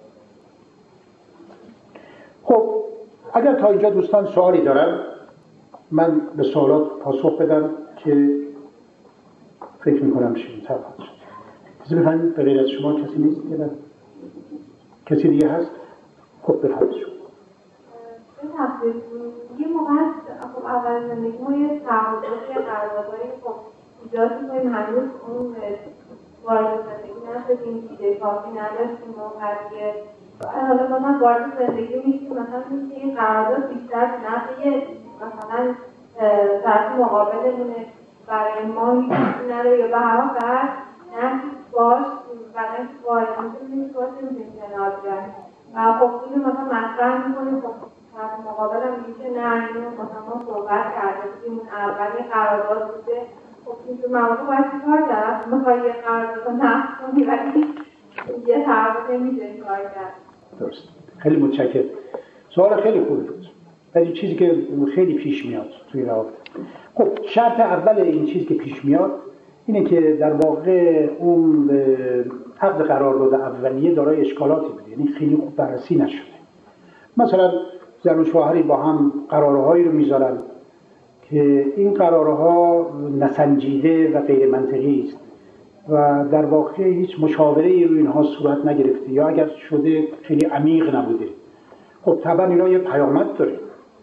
خب اگر تا اینجا دوستان سوالی دارن من به سوالات پاسخ بدم که فکر میکنم شیرین تر باشه. کسی بفرمایید، به غیر از شما کسی نیست؟ کسی دیگه هست؟ خب بفرمایید شما. یه موقع هست خب اول زندگی ما یه تعهدات یا قراردادهایی خب ایجاد می‌کنیم، هنوز اون وارد زندگی نشدیم، ایده کافی نداشتیم و قضیه حالا مثلا وارد زندگی میشیم، مثلا میشه این قرارداد بیشتر نفعی مثلا طرف مقابلمونه برای ما هیچی نداره یا به هر حال نفعی باش برای اینکه وارد میشیم نمیتونیم کنار بیاریم و خب اینو مثلا مطرح میکنیم. خب طرف مقابل هم میگه نه اینو مثلا ما صحبت کرده بودیم، اون اولی قرارداد بوده. خب این تو موضوع باید کار کرد، میخوایی یه قرارداد رو نقض کنی ولی یه تعهد نمیشه کار کرد. درست، خیلی متشکرم. سوال خیلی خوبی بود، ولی چیزی که خیلی پیش میاد توی روابط. خب شرط اول این چیزی که پیش میاد اینه که در واقع اون عقد قرارداد اولیه دارای اشکالاتی بود، یعنی خیلی خوب بررسی نشده. مثلا زن و شوهری با هم قرارهایی رو میذارن که این قرارها نسنجیده و غیر منطقی است و در واقع هیچ مشاوره‌ای رو اینها صورت نگرفته یا اگر شده خیلی عمیق نبوده. خب طبعا اینا یه پیامد داره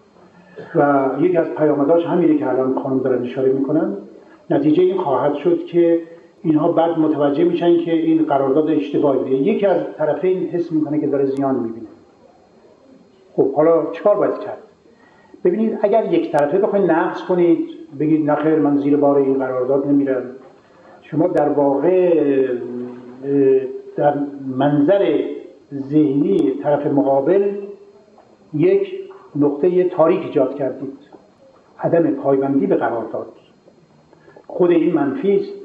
و یکی از پیامداش همینه که الان خانم دارن اشاره میکنن. نتیجه این خواهد شد که اینها بعد متوجه میشن که این قرارداد اشتباهی بوده. یکی از طرفین حس میکنه که داره زیان میبینه. خب حالا چیکار باید کرد؟ ببینید اگر یک طرفه بخواید نقض کنید، بگید نخیر من زیر بار این قرارداد نمیرم، شما در واقع در منظر ذهنی طرف مقابل یک نقطه تاریک ایجاد کردید، عدم پایبندی به قرارداد. خود این منفی است.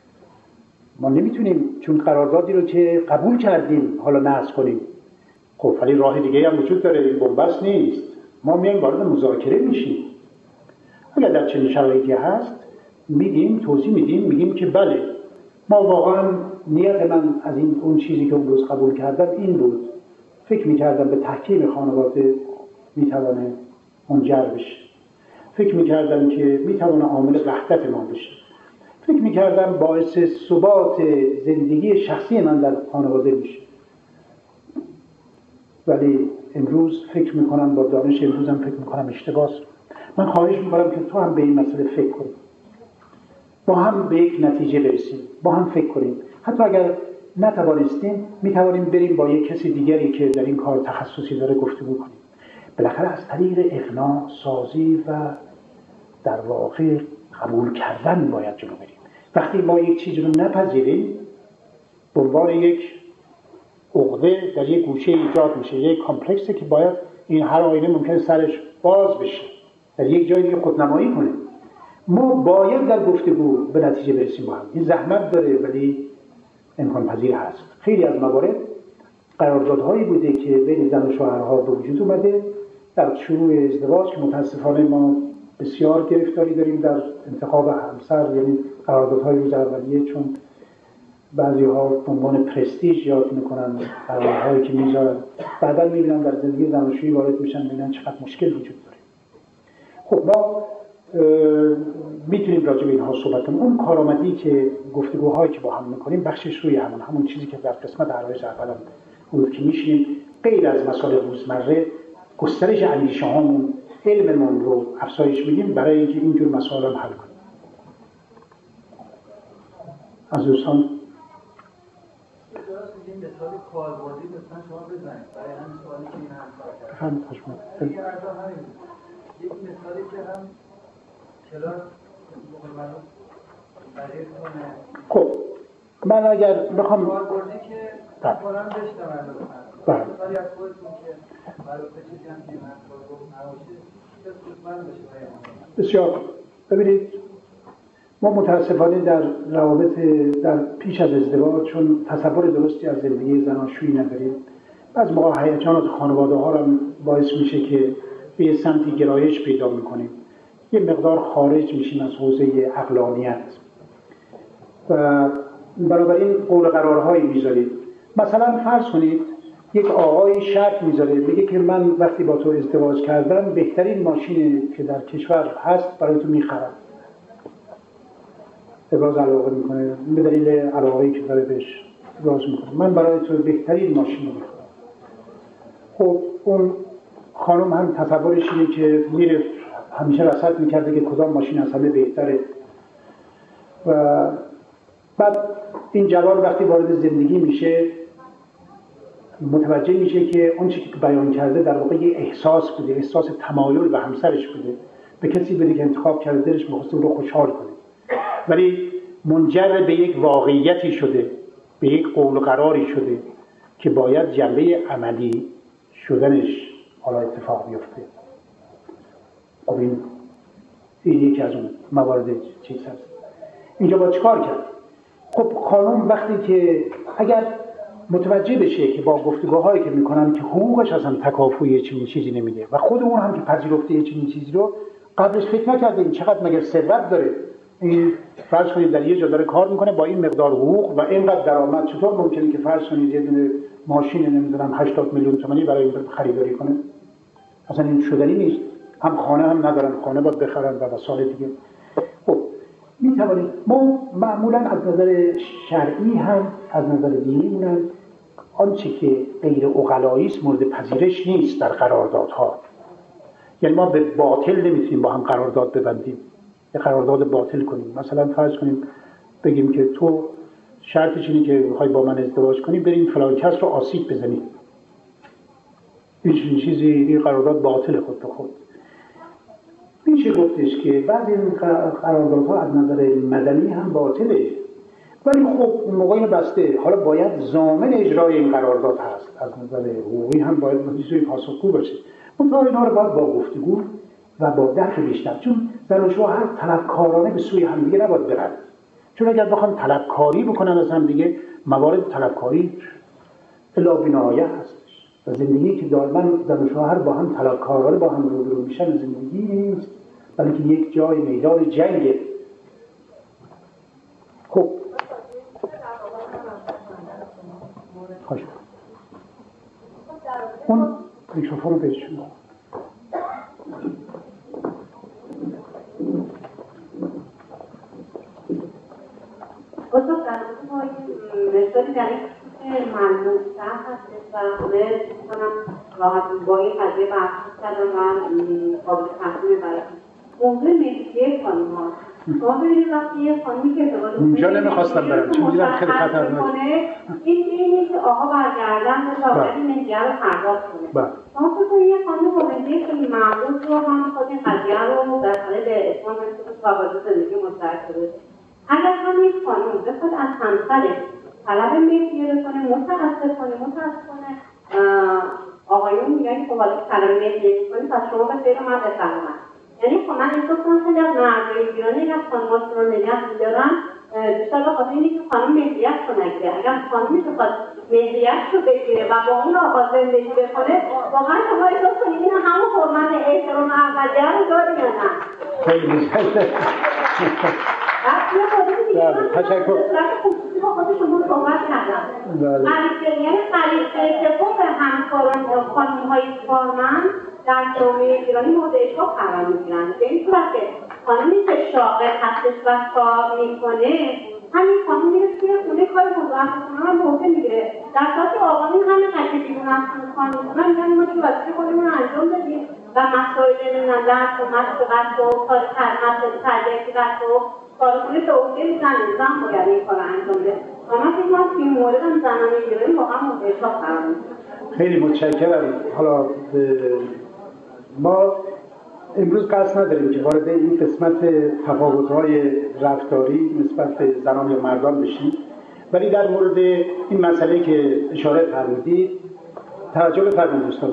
ما نمیتونیم چون قراردادی رو که قبول کردیم حالا نقض کنیم. خب ولی راه دیگه هم وجود داره، این بن‌بست نیست. ما میایم وارد مذاکره میشیم. اگر در چنین شرایطی هست میگیم، توضیح میگیم که بله ما واقعا نیت من از اون چیزی که اون روز قبول کردم این بود، فکر میکردم به تحکیم خانواده میتوانه منجر بشه، فکر میکردم که میتوانه عامل وحدت ما بشه، فکر میکردم باعث ثبات زندگی شخصی من در خانواده میشه. ولی امروز فکر میکنم با دانش امروزم فکر میکنم اشتباهه. من خواهش میکنم که تو هم به این مسئله فکر کنیم، با هم به یک نتیجه برسیم، با هم فکر کنیم. حتی اگر نتوانستیم میتوانیم بریم با یک کسی دیگری که در این کار تخصصی داره گفتگو کنیم. بالاخره از طریق اقناع سازی و در واقع قبول کردن باید جلو بریم. وقتی ما یک چیز رو نپذیریم، به عنوان یک عقده در یک گوشه ایجاد میشه، یک کامپلکسی که باید این هر آینه ممکنه سرش باز بشه، در یک جای دیگه خودنمایی کنه. ما باید در گفتگو به نتیجه برسیم با هم. این زحمت داره ولی امکان پذیر هست. خیلی از موارد قراردادهایی بوده که بین زن و شوهرها به وجود اومده در شروع ازدواج که متاسفانه ما بسیار گرفتاری داریم در انتخاب همسر، یعنی قراردادهای روز اولیه، چون بعضی‌ها به عنوان پرستیژ یاد میکنن قراردادهایی که میذارن، بعدا میبینن در زندگی زناشویی وارد میشن میبینن چقدر مشکل وجود داره. خب ما میتونیم راجع به اینها صحبت کنیم. اون کارآمدی که گفتگوهایی که با هم میکنیم بخشش روی همون چیزی که در قسمت عرایض اولم بود که میشینیم غیر از مسائل روزمره گسترش اندیشه هامون، علممون رو افزایش بدیم برای اینکه اینجور مسائل هم حل کنیم. از دوستان این مثال کاربردی لطفاً شما بزنید برای همین سوالی که این هم کردن. یک مثالی که هم کلاس مقربانو برای کنه. خب من اگر بخوام کاربردی که قرآن بشنم لطفاً. مثالی از خودتون که برای چیزی هم که من کاربرد نباشه لطفاً بشه. بسیار. ببینید ما متاسفانه در روابط در پیش از ازدواج چون تصور درستی از زندگی زناشویی نداریم، از موقع هیجانات خانواده ها هم باعث میشه که به یه سمتی گرایش پیدا میکنیم، یه مقدار خارج میشیم از حوزه عقلانیت و بنابراین قول قرارهایی میذاریم. مثلا فرض کنید یک آقای شرط میذاره، میگه که من وقتی با تو ازدواج کردم بهترین ماشینی که در کشور هست برای تو میخرم. ابراز علاقه میکنه به دلیل علاقه‌ای که داره بهش ابراز میکنه، من برای تو بهترین ماشین رو میخرم. خب اون خانم هم تصورش اینه که میره همیشه رصد میکرده که کدام ماشین از همه بهتره و بعد این جوان وقتی وارد زندگی میشه متوجه میشه که اون چیزی که بیان کرده در واقع یه احساس بوده، احساس تمایل به همسرش بوده، به کسی بوده که انتخاب کرده دلش می‌خواسته اون رو خوشحال کنه، ولی منجر به یک واقعیتی شده، به یک قول و قراری شده که باید جنبه عملی شدنش حالا اتفاق بیفته. خب این یکی از اون موارد چیز هست. اینجا با چیکار کرد؟ خب خانم وقتی که اگر متوجه بشه که با گفتگوهایی که میکنن که حقوقش اصلا تکافوی چنین چیزی نمیده و خود اون هم که پذیرفته چنین چیزی رو قبلش فکر نکرده این چقدر مگر ثروت داره، این فرض کنید در یه جا داره کار میکنه با این مقدار حقوق و اینقدر درآمد، چطور ممکنه که فرض کنید یه دونه ماشین نمیدونم 80 میلیون تومانی برای این خریداری کنه؟ اصلا این شدنی نیست. هم خانه هم ندارن، خانه باید بخرن و وسایل دیگه. خب میتوانید ما معمولا از نظر شرعی هم از نظر دینی هم آنچه که غیر عقلایی است مورد پذیرش نیست در قراردادها. یعنی ما به باطل نمیتونیم با هم قرارداد ببندیم، یه قرارداد باطل کنیم. مثلا فرض کنیم بگیم که تو شرطش اینه که میخوای با من ازدواج کنی بریم فلان کس رو آسیب بزنی. این چیزی این قرارداد باطل خود به خود. میشه گفتش که بعضی این قراردادها از نظر مدنی هم باطله، ولی خب اون موقعی بسته. حالا باید ضامن اجرای این قرارداد هست، از نظر حقوقی هم باید بسیاری پاسخگو باشه. منتها اینا رو باید با گفتگو و با درک بیشتر، چون زن و شوهر طلبکارانه به سوی همدیگه نباید برن، چون اگر بخوام طلبکاری بکنن از همدیگه موارد طلبکاری الا بی‌نهایه هستش و زندگی که دائما زن و شوهر با هم طلبکارانه با هم روبرو میشن زندگی نیست، بلکه یک جای میدان جنگه. خب خوش اون میکروفون رو بهشون مثالی در این ملموس‌تر هستش و همه می‌تونم راحت با این قضیه برخورد کردم و قابل تحلیل برای موضوع مهریه خانم‌ها. شما ببینید وقتی یه خانمی که ازدواج اونجا نمیخواستم برم چون دیدم خیلی خطرناکه. اینه که آقا برگردن و این مهریه رو پرداخت کنه. شما فکر کنید یه خانم با مهریه خیلی معقول رو هم می‌خواد این قضیه رو در حال به اتمام برسونه تا وارد زندگی مشترک بشه. اگر همین خانم بخواد از همسرش طلب مهریه بکنه، متاسفانه آقایون میگن که خب حالا طلب مهریه می‌کنی پس شما به خیر من بفرمایید. یعنی خب من احساس کنم خیلی از مردای ایرانی اگر خانم‌هاشون رو نگه می‌دارن بیشتر به خاطر اینه که خانم مهریه‌اش رو نگیره. اگر خانمی بخواد مهریه‌اش رو بگیره و با اون آقا زندگی بکنه واقعا شما احساس کنید این همون حرمت احترام اولیه رو داره یا نه؟ خیلی تشکر. شما صحبت کردم. قریب حقوق همکاران خانم‌های کارمند در جامعه ایرانی مورد اشراف قرار می‌گیرند. به این صورت که خانمی که شاغل هستش و کار می‌کنه، همین خانم میره توی خونه کار مضاعفتون هم موضع می‌گیره. در صورتی آقایون همینقدر که بیرون از خونه کار می‌کنن میگن ما که وظیفه خودمون رو انجام بدیم و مسائل درس و مشقت و کار تربیتی بچه و کارخونه به عهده زن باید این کار رو انجام بده. و من فکر می‌کنم که این مورد هم زنان ایرانی واقعا مورد اشراف قرار می‌گیره. خیلی متشکرم. حالا ما امروز قصد نداریم که وارد این قسمت تفاوت‌های رفتاری نسبت به زنان یا مردان بشیم، ولی در مورد این مسئله که اشاره فرمودید توجه بفرمایید دوستان.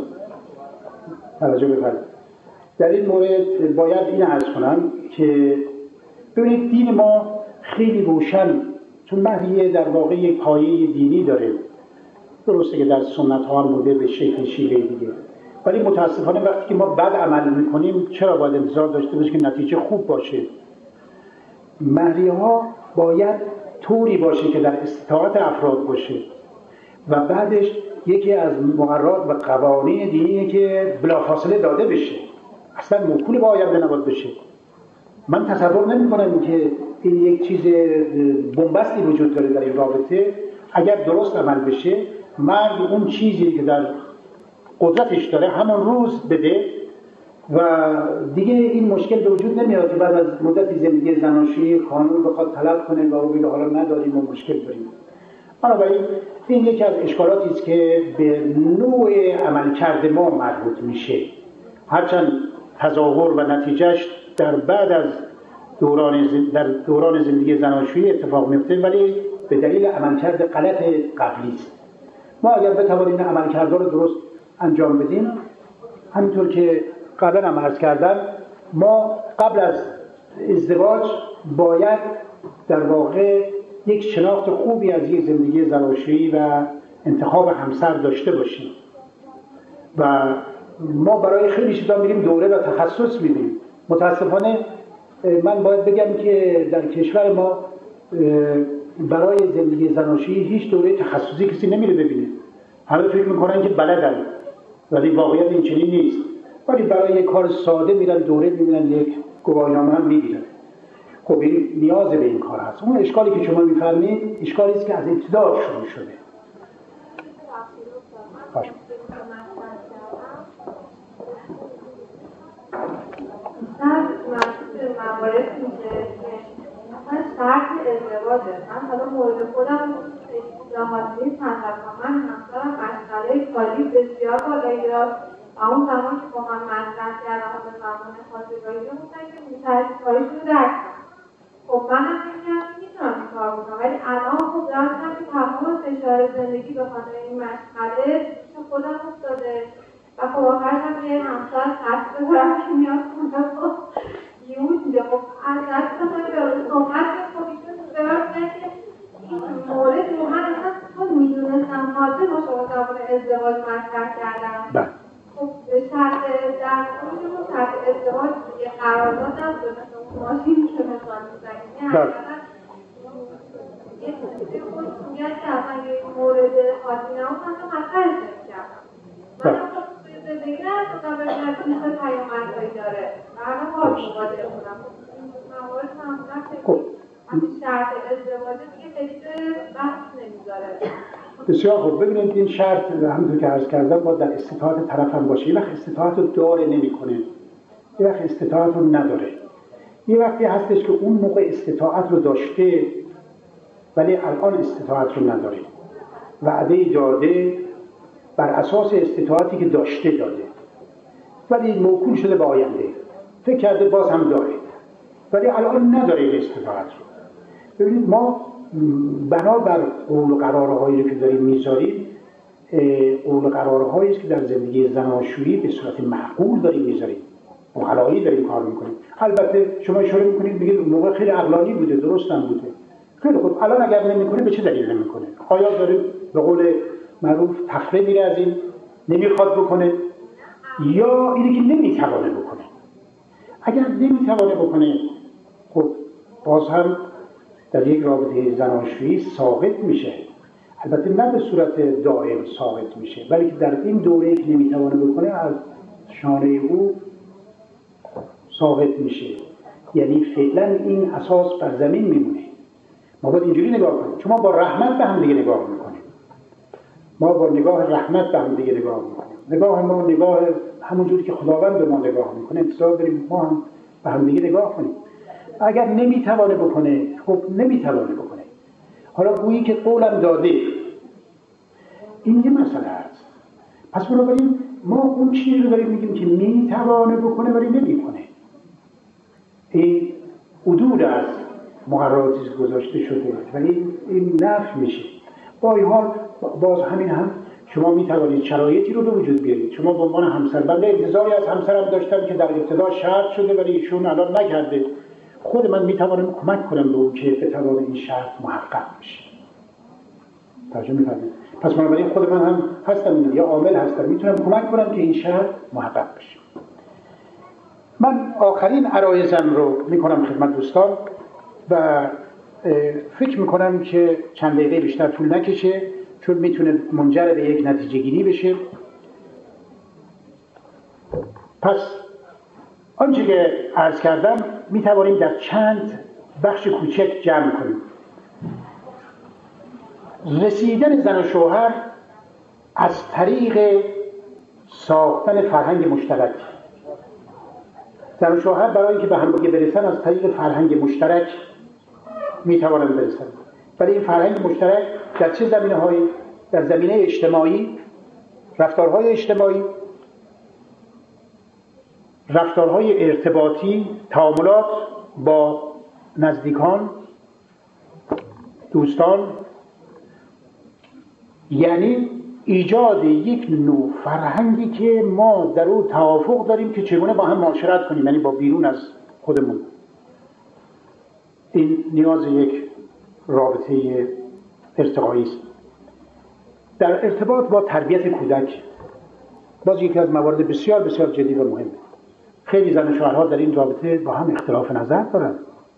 در این مورد باید این عرض کنم که ببینید دین ما خیلی روشن، چون مهریه در واقع یک پایه دینی داره، درسته که در سنت ها هم بوده به شکل شیوه دیگه، ولی متاسفانه وقتی که ما بد عمل میکنیم چرا باید انتظار داشته باشیم که نتیجه خوب باشه؟ مهریه ها باید طوری باشه که در استطاعت افراد باشه و بعدش یکی از مقررات و قوانین دینیه که بلافاصله داده بشه، اصلا موکول به آینده نباید بشه. من تصور نمی کنم که این یک چیز بنبستی وجود داره در این رابطه. اگر درست عمل بشه مرد اون چیزی که در قدرتش داره همون روز بده و دیگه این مشکل به وجود نمیاد که بعد از مدتی زندگی زناشویی قانون بخواد طلب کنه و او بگه حالا نداریم و مشکل داریم. بنابراین این یکی از اشکالاتی است که به نوع عملکرد ما مربوط میشه، هرچند تظاهر و نتیجهش در بعد از دوران زندگی زناشویی اتفاق میفته، ولی به دلیل عملکرد غلط قبلی است. ما اگر بتوانیم عملکردها رو درست انجام بدیم، همینطور که قبلا هم عرض کردم، ما قبل از ازدواج باید در واقع یک شناخت خوبی از یک زندگی زناشویی و انتخاب همسر داشته باشیم و ما برای خیلی چیزا میریم دوره و تخصص میبینیم. متاسفانه من باید بگم که در کشور ما برای زندگی زناشویی هیچ دوره تخصصی کسی نمیره ببینه. همه فکر میکنن که بلدن، ولی واقعیت این چنین نیست. ولی برای یک کار ساده میرن دوره میبینن، یک گواهینامه هم میگیرن. خب این نیاز به این کار هست. اون اشکالی که شما میفرمایید اشکالی است که از ابتدا شروع شده. باشه. موارد میشه که مثلا شرط ازدواجه. من حالا مورد خودم لحاظ نیست من همسرم مشغله کاری بسیار بالایی داشت و اون زمان که با من مطرح کردم و به زمان خواستگاری رو گفتن که می‌تونید کاریش رو درک کنم. خب منم میتونم این کار بکنم، ولی الان خب دارم که تمام فشار زندگی به خاطر این مشغله پیش خودم افتاده و خب آخرش هم یه همسر خط بذارم که میاد خونه با یهود میده. خب از دست بخواهی به روز صحبت که خب ایشون برام که این مورد رو من اصلا چون میدونستم حاضر با شما زبان ازدواج مطرح کردم. خب به شرط در کنید و شرط ازدواج یه قرارداد نبوده مثل اون ماشین که مثلا میزنید. یه حقیقتا یه چیزی خود میگن که اصلا یه مورد خاصی نبود اصلا مطرحش نمی‌کردم. من خب توی زندگی نرسیدم ببینم که چه پیامدهایی داره. من الان باید مواجه کنم. این موارد معمولا خیلی همین شرط ازدواج دیگه خیلی بحث نمیذاره. بسیار خوب. ببینید این شرط همونطور که عرض کردم باید در استطاعت طرف هم باشه. یه وقت استطاعت رو داره نمیکنه، یه وقت استطاعت رو نداره. یه وقتی هستش که اون موقع استطاعت رو داشته ولی الان استطاعت رو نداره، وعده داده بر اساس استطاعتی که داشته داده ولی موکول شده به آینده، فکر کرده باز هم داره ولی الان نداره این استطاعت رو. ببینید ما بنابر قول و قرارهایی که داریم میذاریم، قول و قرارهایی است که در زندگی زناشویی به صورت معقول داریم میذاریم، عقلایی داریم کار میکنیم. البته شما اشاره میکنید میگید اون موقع خیلی عقلانی بوده، درست هم بوده. خیلی خوب، الان اگر نمیکنه به چه دلیل نمیکنه؟ آیا داره به قول معروف تفره میره از این نمیخواد بکنه یا اینه که نمیتوانه بکنه؟ اگر نمیتوانه بکنه خب باز هم در یک رابطه زناشویی ساقط میشه، البته نه به صورت دائم ساقط میشه ولی که در این دوره که نمیتوانه بکنه از شانه او ساقط میشه، یعنی فعلا این اساس بر زمین میمونه. ما باید اینجوری نگاه کنیم، چون ما با رحمت به هم دیگه نگاه میکنیم، ما با نگاه رحمت به هم دیگه نگاه میکنیم. نگاه ما نگاه همونجوری که خداوند به ما نگاه میکنه انتظار داریم ما هم به هم دیگه نگاه کنیم. اگر نمیتوانه بکنه خب نمیتوانه بکنه. حالا گویی که قولم داده، این یه مسئله هست. پس بنابراین ما اون چیزی رو داریم میگیم که میتوانه بکنه ولی نمیکنه. این عدول از مقرراتی گذاشته شده ولی این نفی میشه. با این حال باز همین هم شما میتوانید شرایطی رو به وجود بیارید. شما به عنوان همسر، بنده انتظاری از همسرم داشتم که در ابتدا شرط شده ولی ایشون الان نکرده، خود من میتوانم کمک کنم به اون که بتوانه این شرط محقق بشه. ترجمه می‌کنید. پس بنابراین خود من هم هستم یا عامل هستم، میتونم کمک کنم که این شرط محقق بشه. من آخرین عرایزم رو میکنم خدمت دوستان و فکر میکنم که چند دقیقه بیشتر طول نکشه چون میتونه منجر به یک نتیجه گیری بشه. پس آنچه که عرض کردم میتوانیم در چند بخش کوچک جمع کنیم. رسیدن زن و شوهر از طریق ساختن فرهنگ مشترک. زن و شوهر برای اینکه به هم برسن از طریق فرهنگ مشترک میتوانند برسن. ولی این فرهنگ مشترک در چه زمینه‌هایی؟ در زمینه اجتماعی، رفتارهای اجتماعی، رفتارهای ارتباطی، تعاملات با نزدیکان، دوستان، یعنی ایجاد یک نوع فرهنگی که ما در اون توافق داریم که چگونه با هم معاشرت کنیم، یعنی با بیرون از خودمون. این نیاز یک رابطه ارتقایی است. در ارتباط با تربیت کودک باز یکی از موارد بسیار بسیار جدی و مهمه. خیلی زن و شوهرها در این رابطه با هم اختلاف نظر دارن،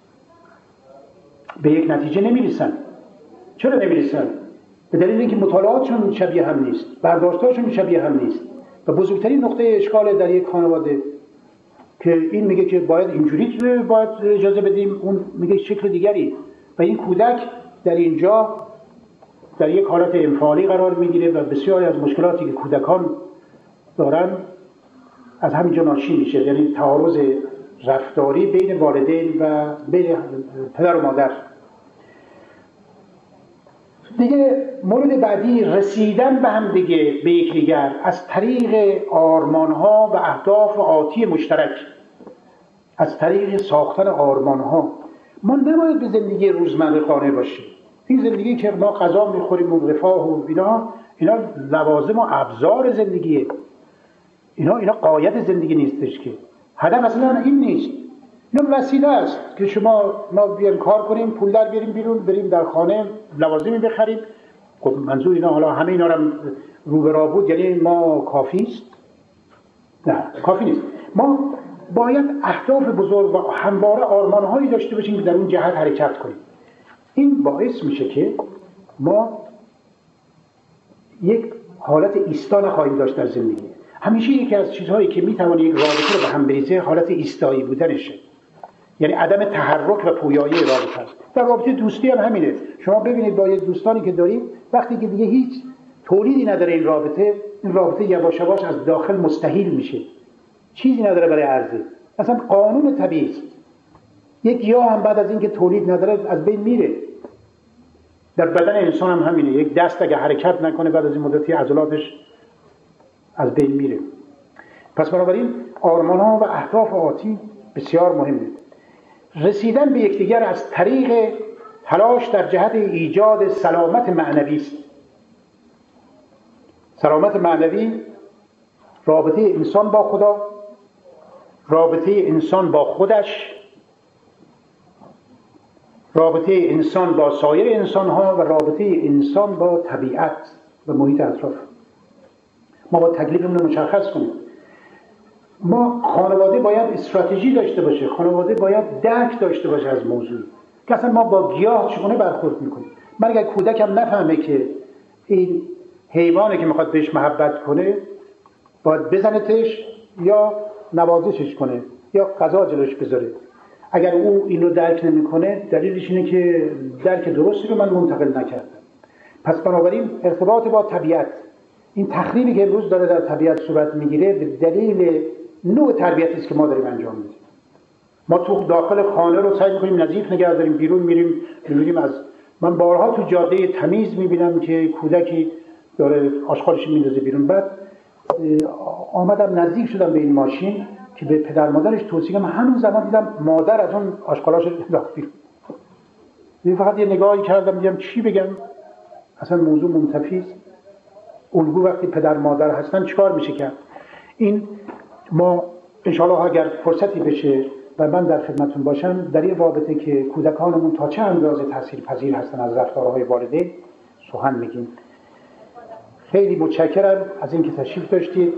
به یک نتیجه نمیرسن. چرا نمیرسن؟ به دلیل اینکه مطالعاتشون شبیه هم نیست، برداشتاشون شبیه هم نیست. و بزرگترین نقطه اشکال در یک خانواده که این میگه که باید اینجوری باید اجازه بدیم، اون میگه شکل دیگری، و این کودک در اینجا در یک حالت انفعالی قرار میگیره و بسیاری از مشکلاتی که کودکان دارن از همینجا ناشی میشه، یعنی تعارض رفتاری بین والدین و بین پدر و مادر. دیگه مورد بعدی رسیدن به هم دیگه، به یکدیگر از طریق آرمان‌ها و اهداف آتی مشترک، از طریق ساختن آرمان‌ها. ما نباید به زندگی روزمره قانع باشیم. این زندگی که ما غذا می‌خوریم و رفاه و اینا لوازم و ابزار زندگیه. اینا قایت زندگی نیستش که. هدف اصلا این نیست. اینا وسیله است که ما بیایم کار کنیم، پول در بیاریم بیرون، بریم در خانه لوازمی بخریم. خب منظور اینا حالا همه اینا رو به راه بود یعنی ما کافی است؟ نه، کافی نیست. ما باید اهداف بزرگ و همواره آرمان‌هایی داشته باشیم که در اون جهت حرکت کنیم. این باعث میشه که ما یک حالت ایستا نخواهیم داشت در زندگی. همیشه یکی از چیزهایی که میتونه یک رابطه رو به هم بریزه حالت ایستایی بودنشه. یعنی عدم تحرک و پویایی رابطه است. در رابطه دوستی هم همینه. شما ببینید با یه دوستانی که دارید وقتی که دیگه هیچ تولیدی نداره این رابطه یواش یواش از داخل مستحیل میشه، چیزی نداره برای عرضه. اصلا قانون طبیعی است. یک گیاه هم بعد از اینکه تولید نداره از بین میره. در بدن انسان هم همینه. یک دست اگه حرکت نکنه بعد از این مدتی عضلاتش از بین میره. پس بنابراین آرمان‌ها و اهداف آتی بسیار مهمه. رسیدن به یکدیگر از طریق تلاش در جهت ایجاد سلامت معنوی است. سلامت معنوی رابطه انسان با خدا، رابطه انسان با خودش، رابطه انسان با سایر انسان‌ها و رابطه انسان با طبیعت و محیط اطراف. ما با تکلیفمون رو مشخص کنیم. ما خانواده باید استراتژی داشته باشه، خانواده باید درک داشته باشه از موضوع که اصلا ما با گیاه چگونه برخورد میکنیم. من اگر کودکم نفهمه که این حیوانی که میخواد بهش محبت کنه باید بزنتش یا نوازشش کنه یا غذا جلوش بذاره، اگر او اینو درک نمیکنه دلیلش اینه که درک درستی رو من منتقل نکردم. پس بنابراین ارتباط با طبیعت، این تخریبی که امروز داره در طبیعت صورت میگیره به دلیل نوع تربیتی است که ما داریم انجام میدیم. ما تو داخل خانه رو سعی میکنیم نظیف نگه داریم، بیرون میریم من بارها تو جاده تمیز میبینم که کودکی داره آشغالش میندازه بیرون. بعد آمدم نزدیک شدم به این ماشین که به پدر مادرش توصیه کنم، همون زمان دیدم مادر از اون آشغالاش انداخت بیرون. فقط یه نگاهی کردم دیدم چی بگم، اصلا موضوع منتفی است. الگو وقتی پدر مادر هستن چیکار میشه کرد؟ این ما انشاءالله اگر فرصتی بشه و من در خدمتتون باشم در این رابطه که کودکانمون تا چه اندازه تاثیرپذیر هستن از رفتارهای والدین سخن میگیم. خیلی متشکرم از اینکه تشریف داشتید.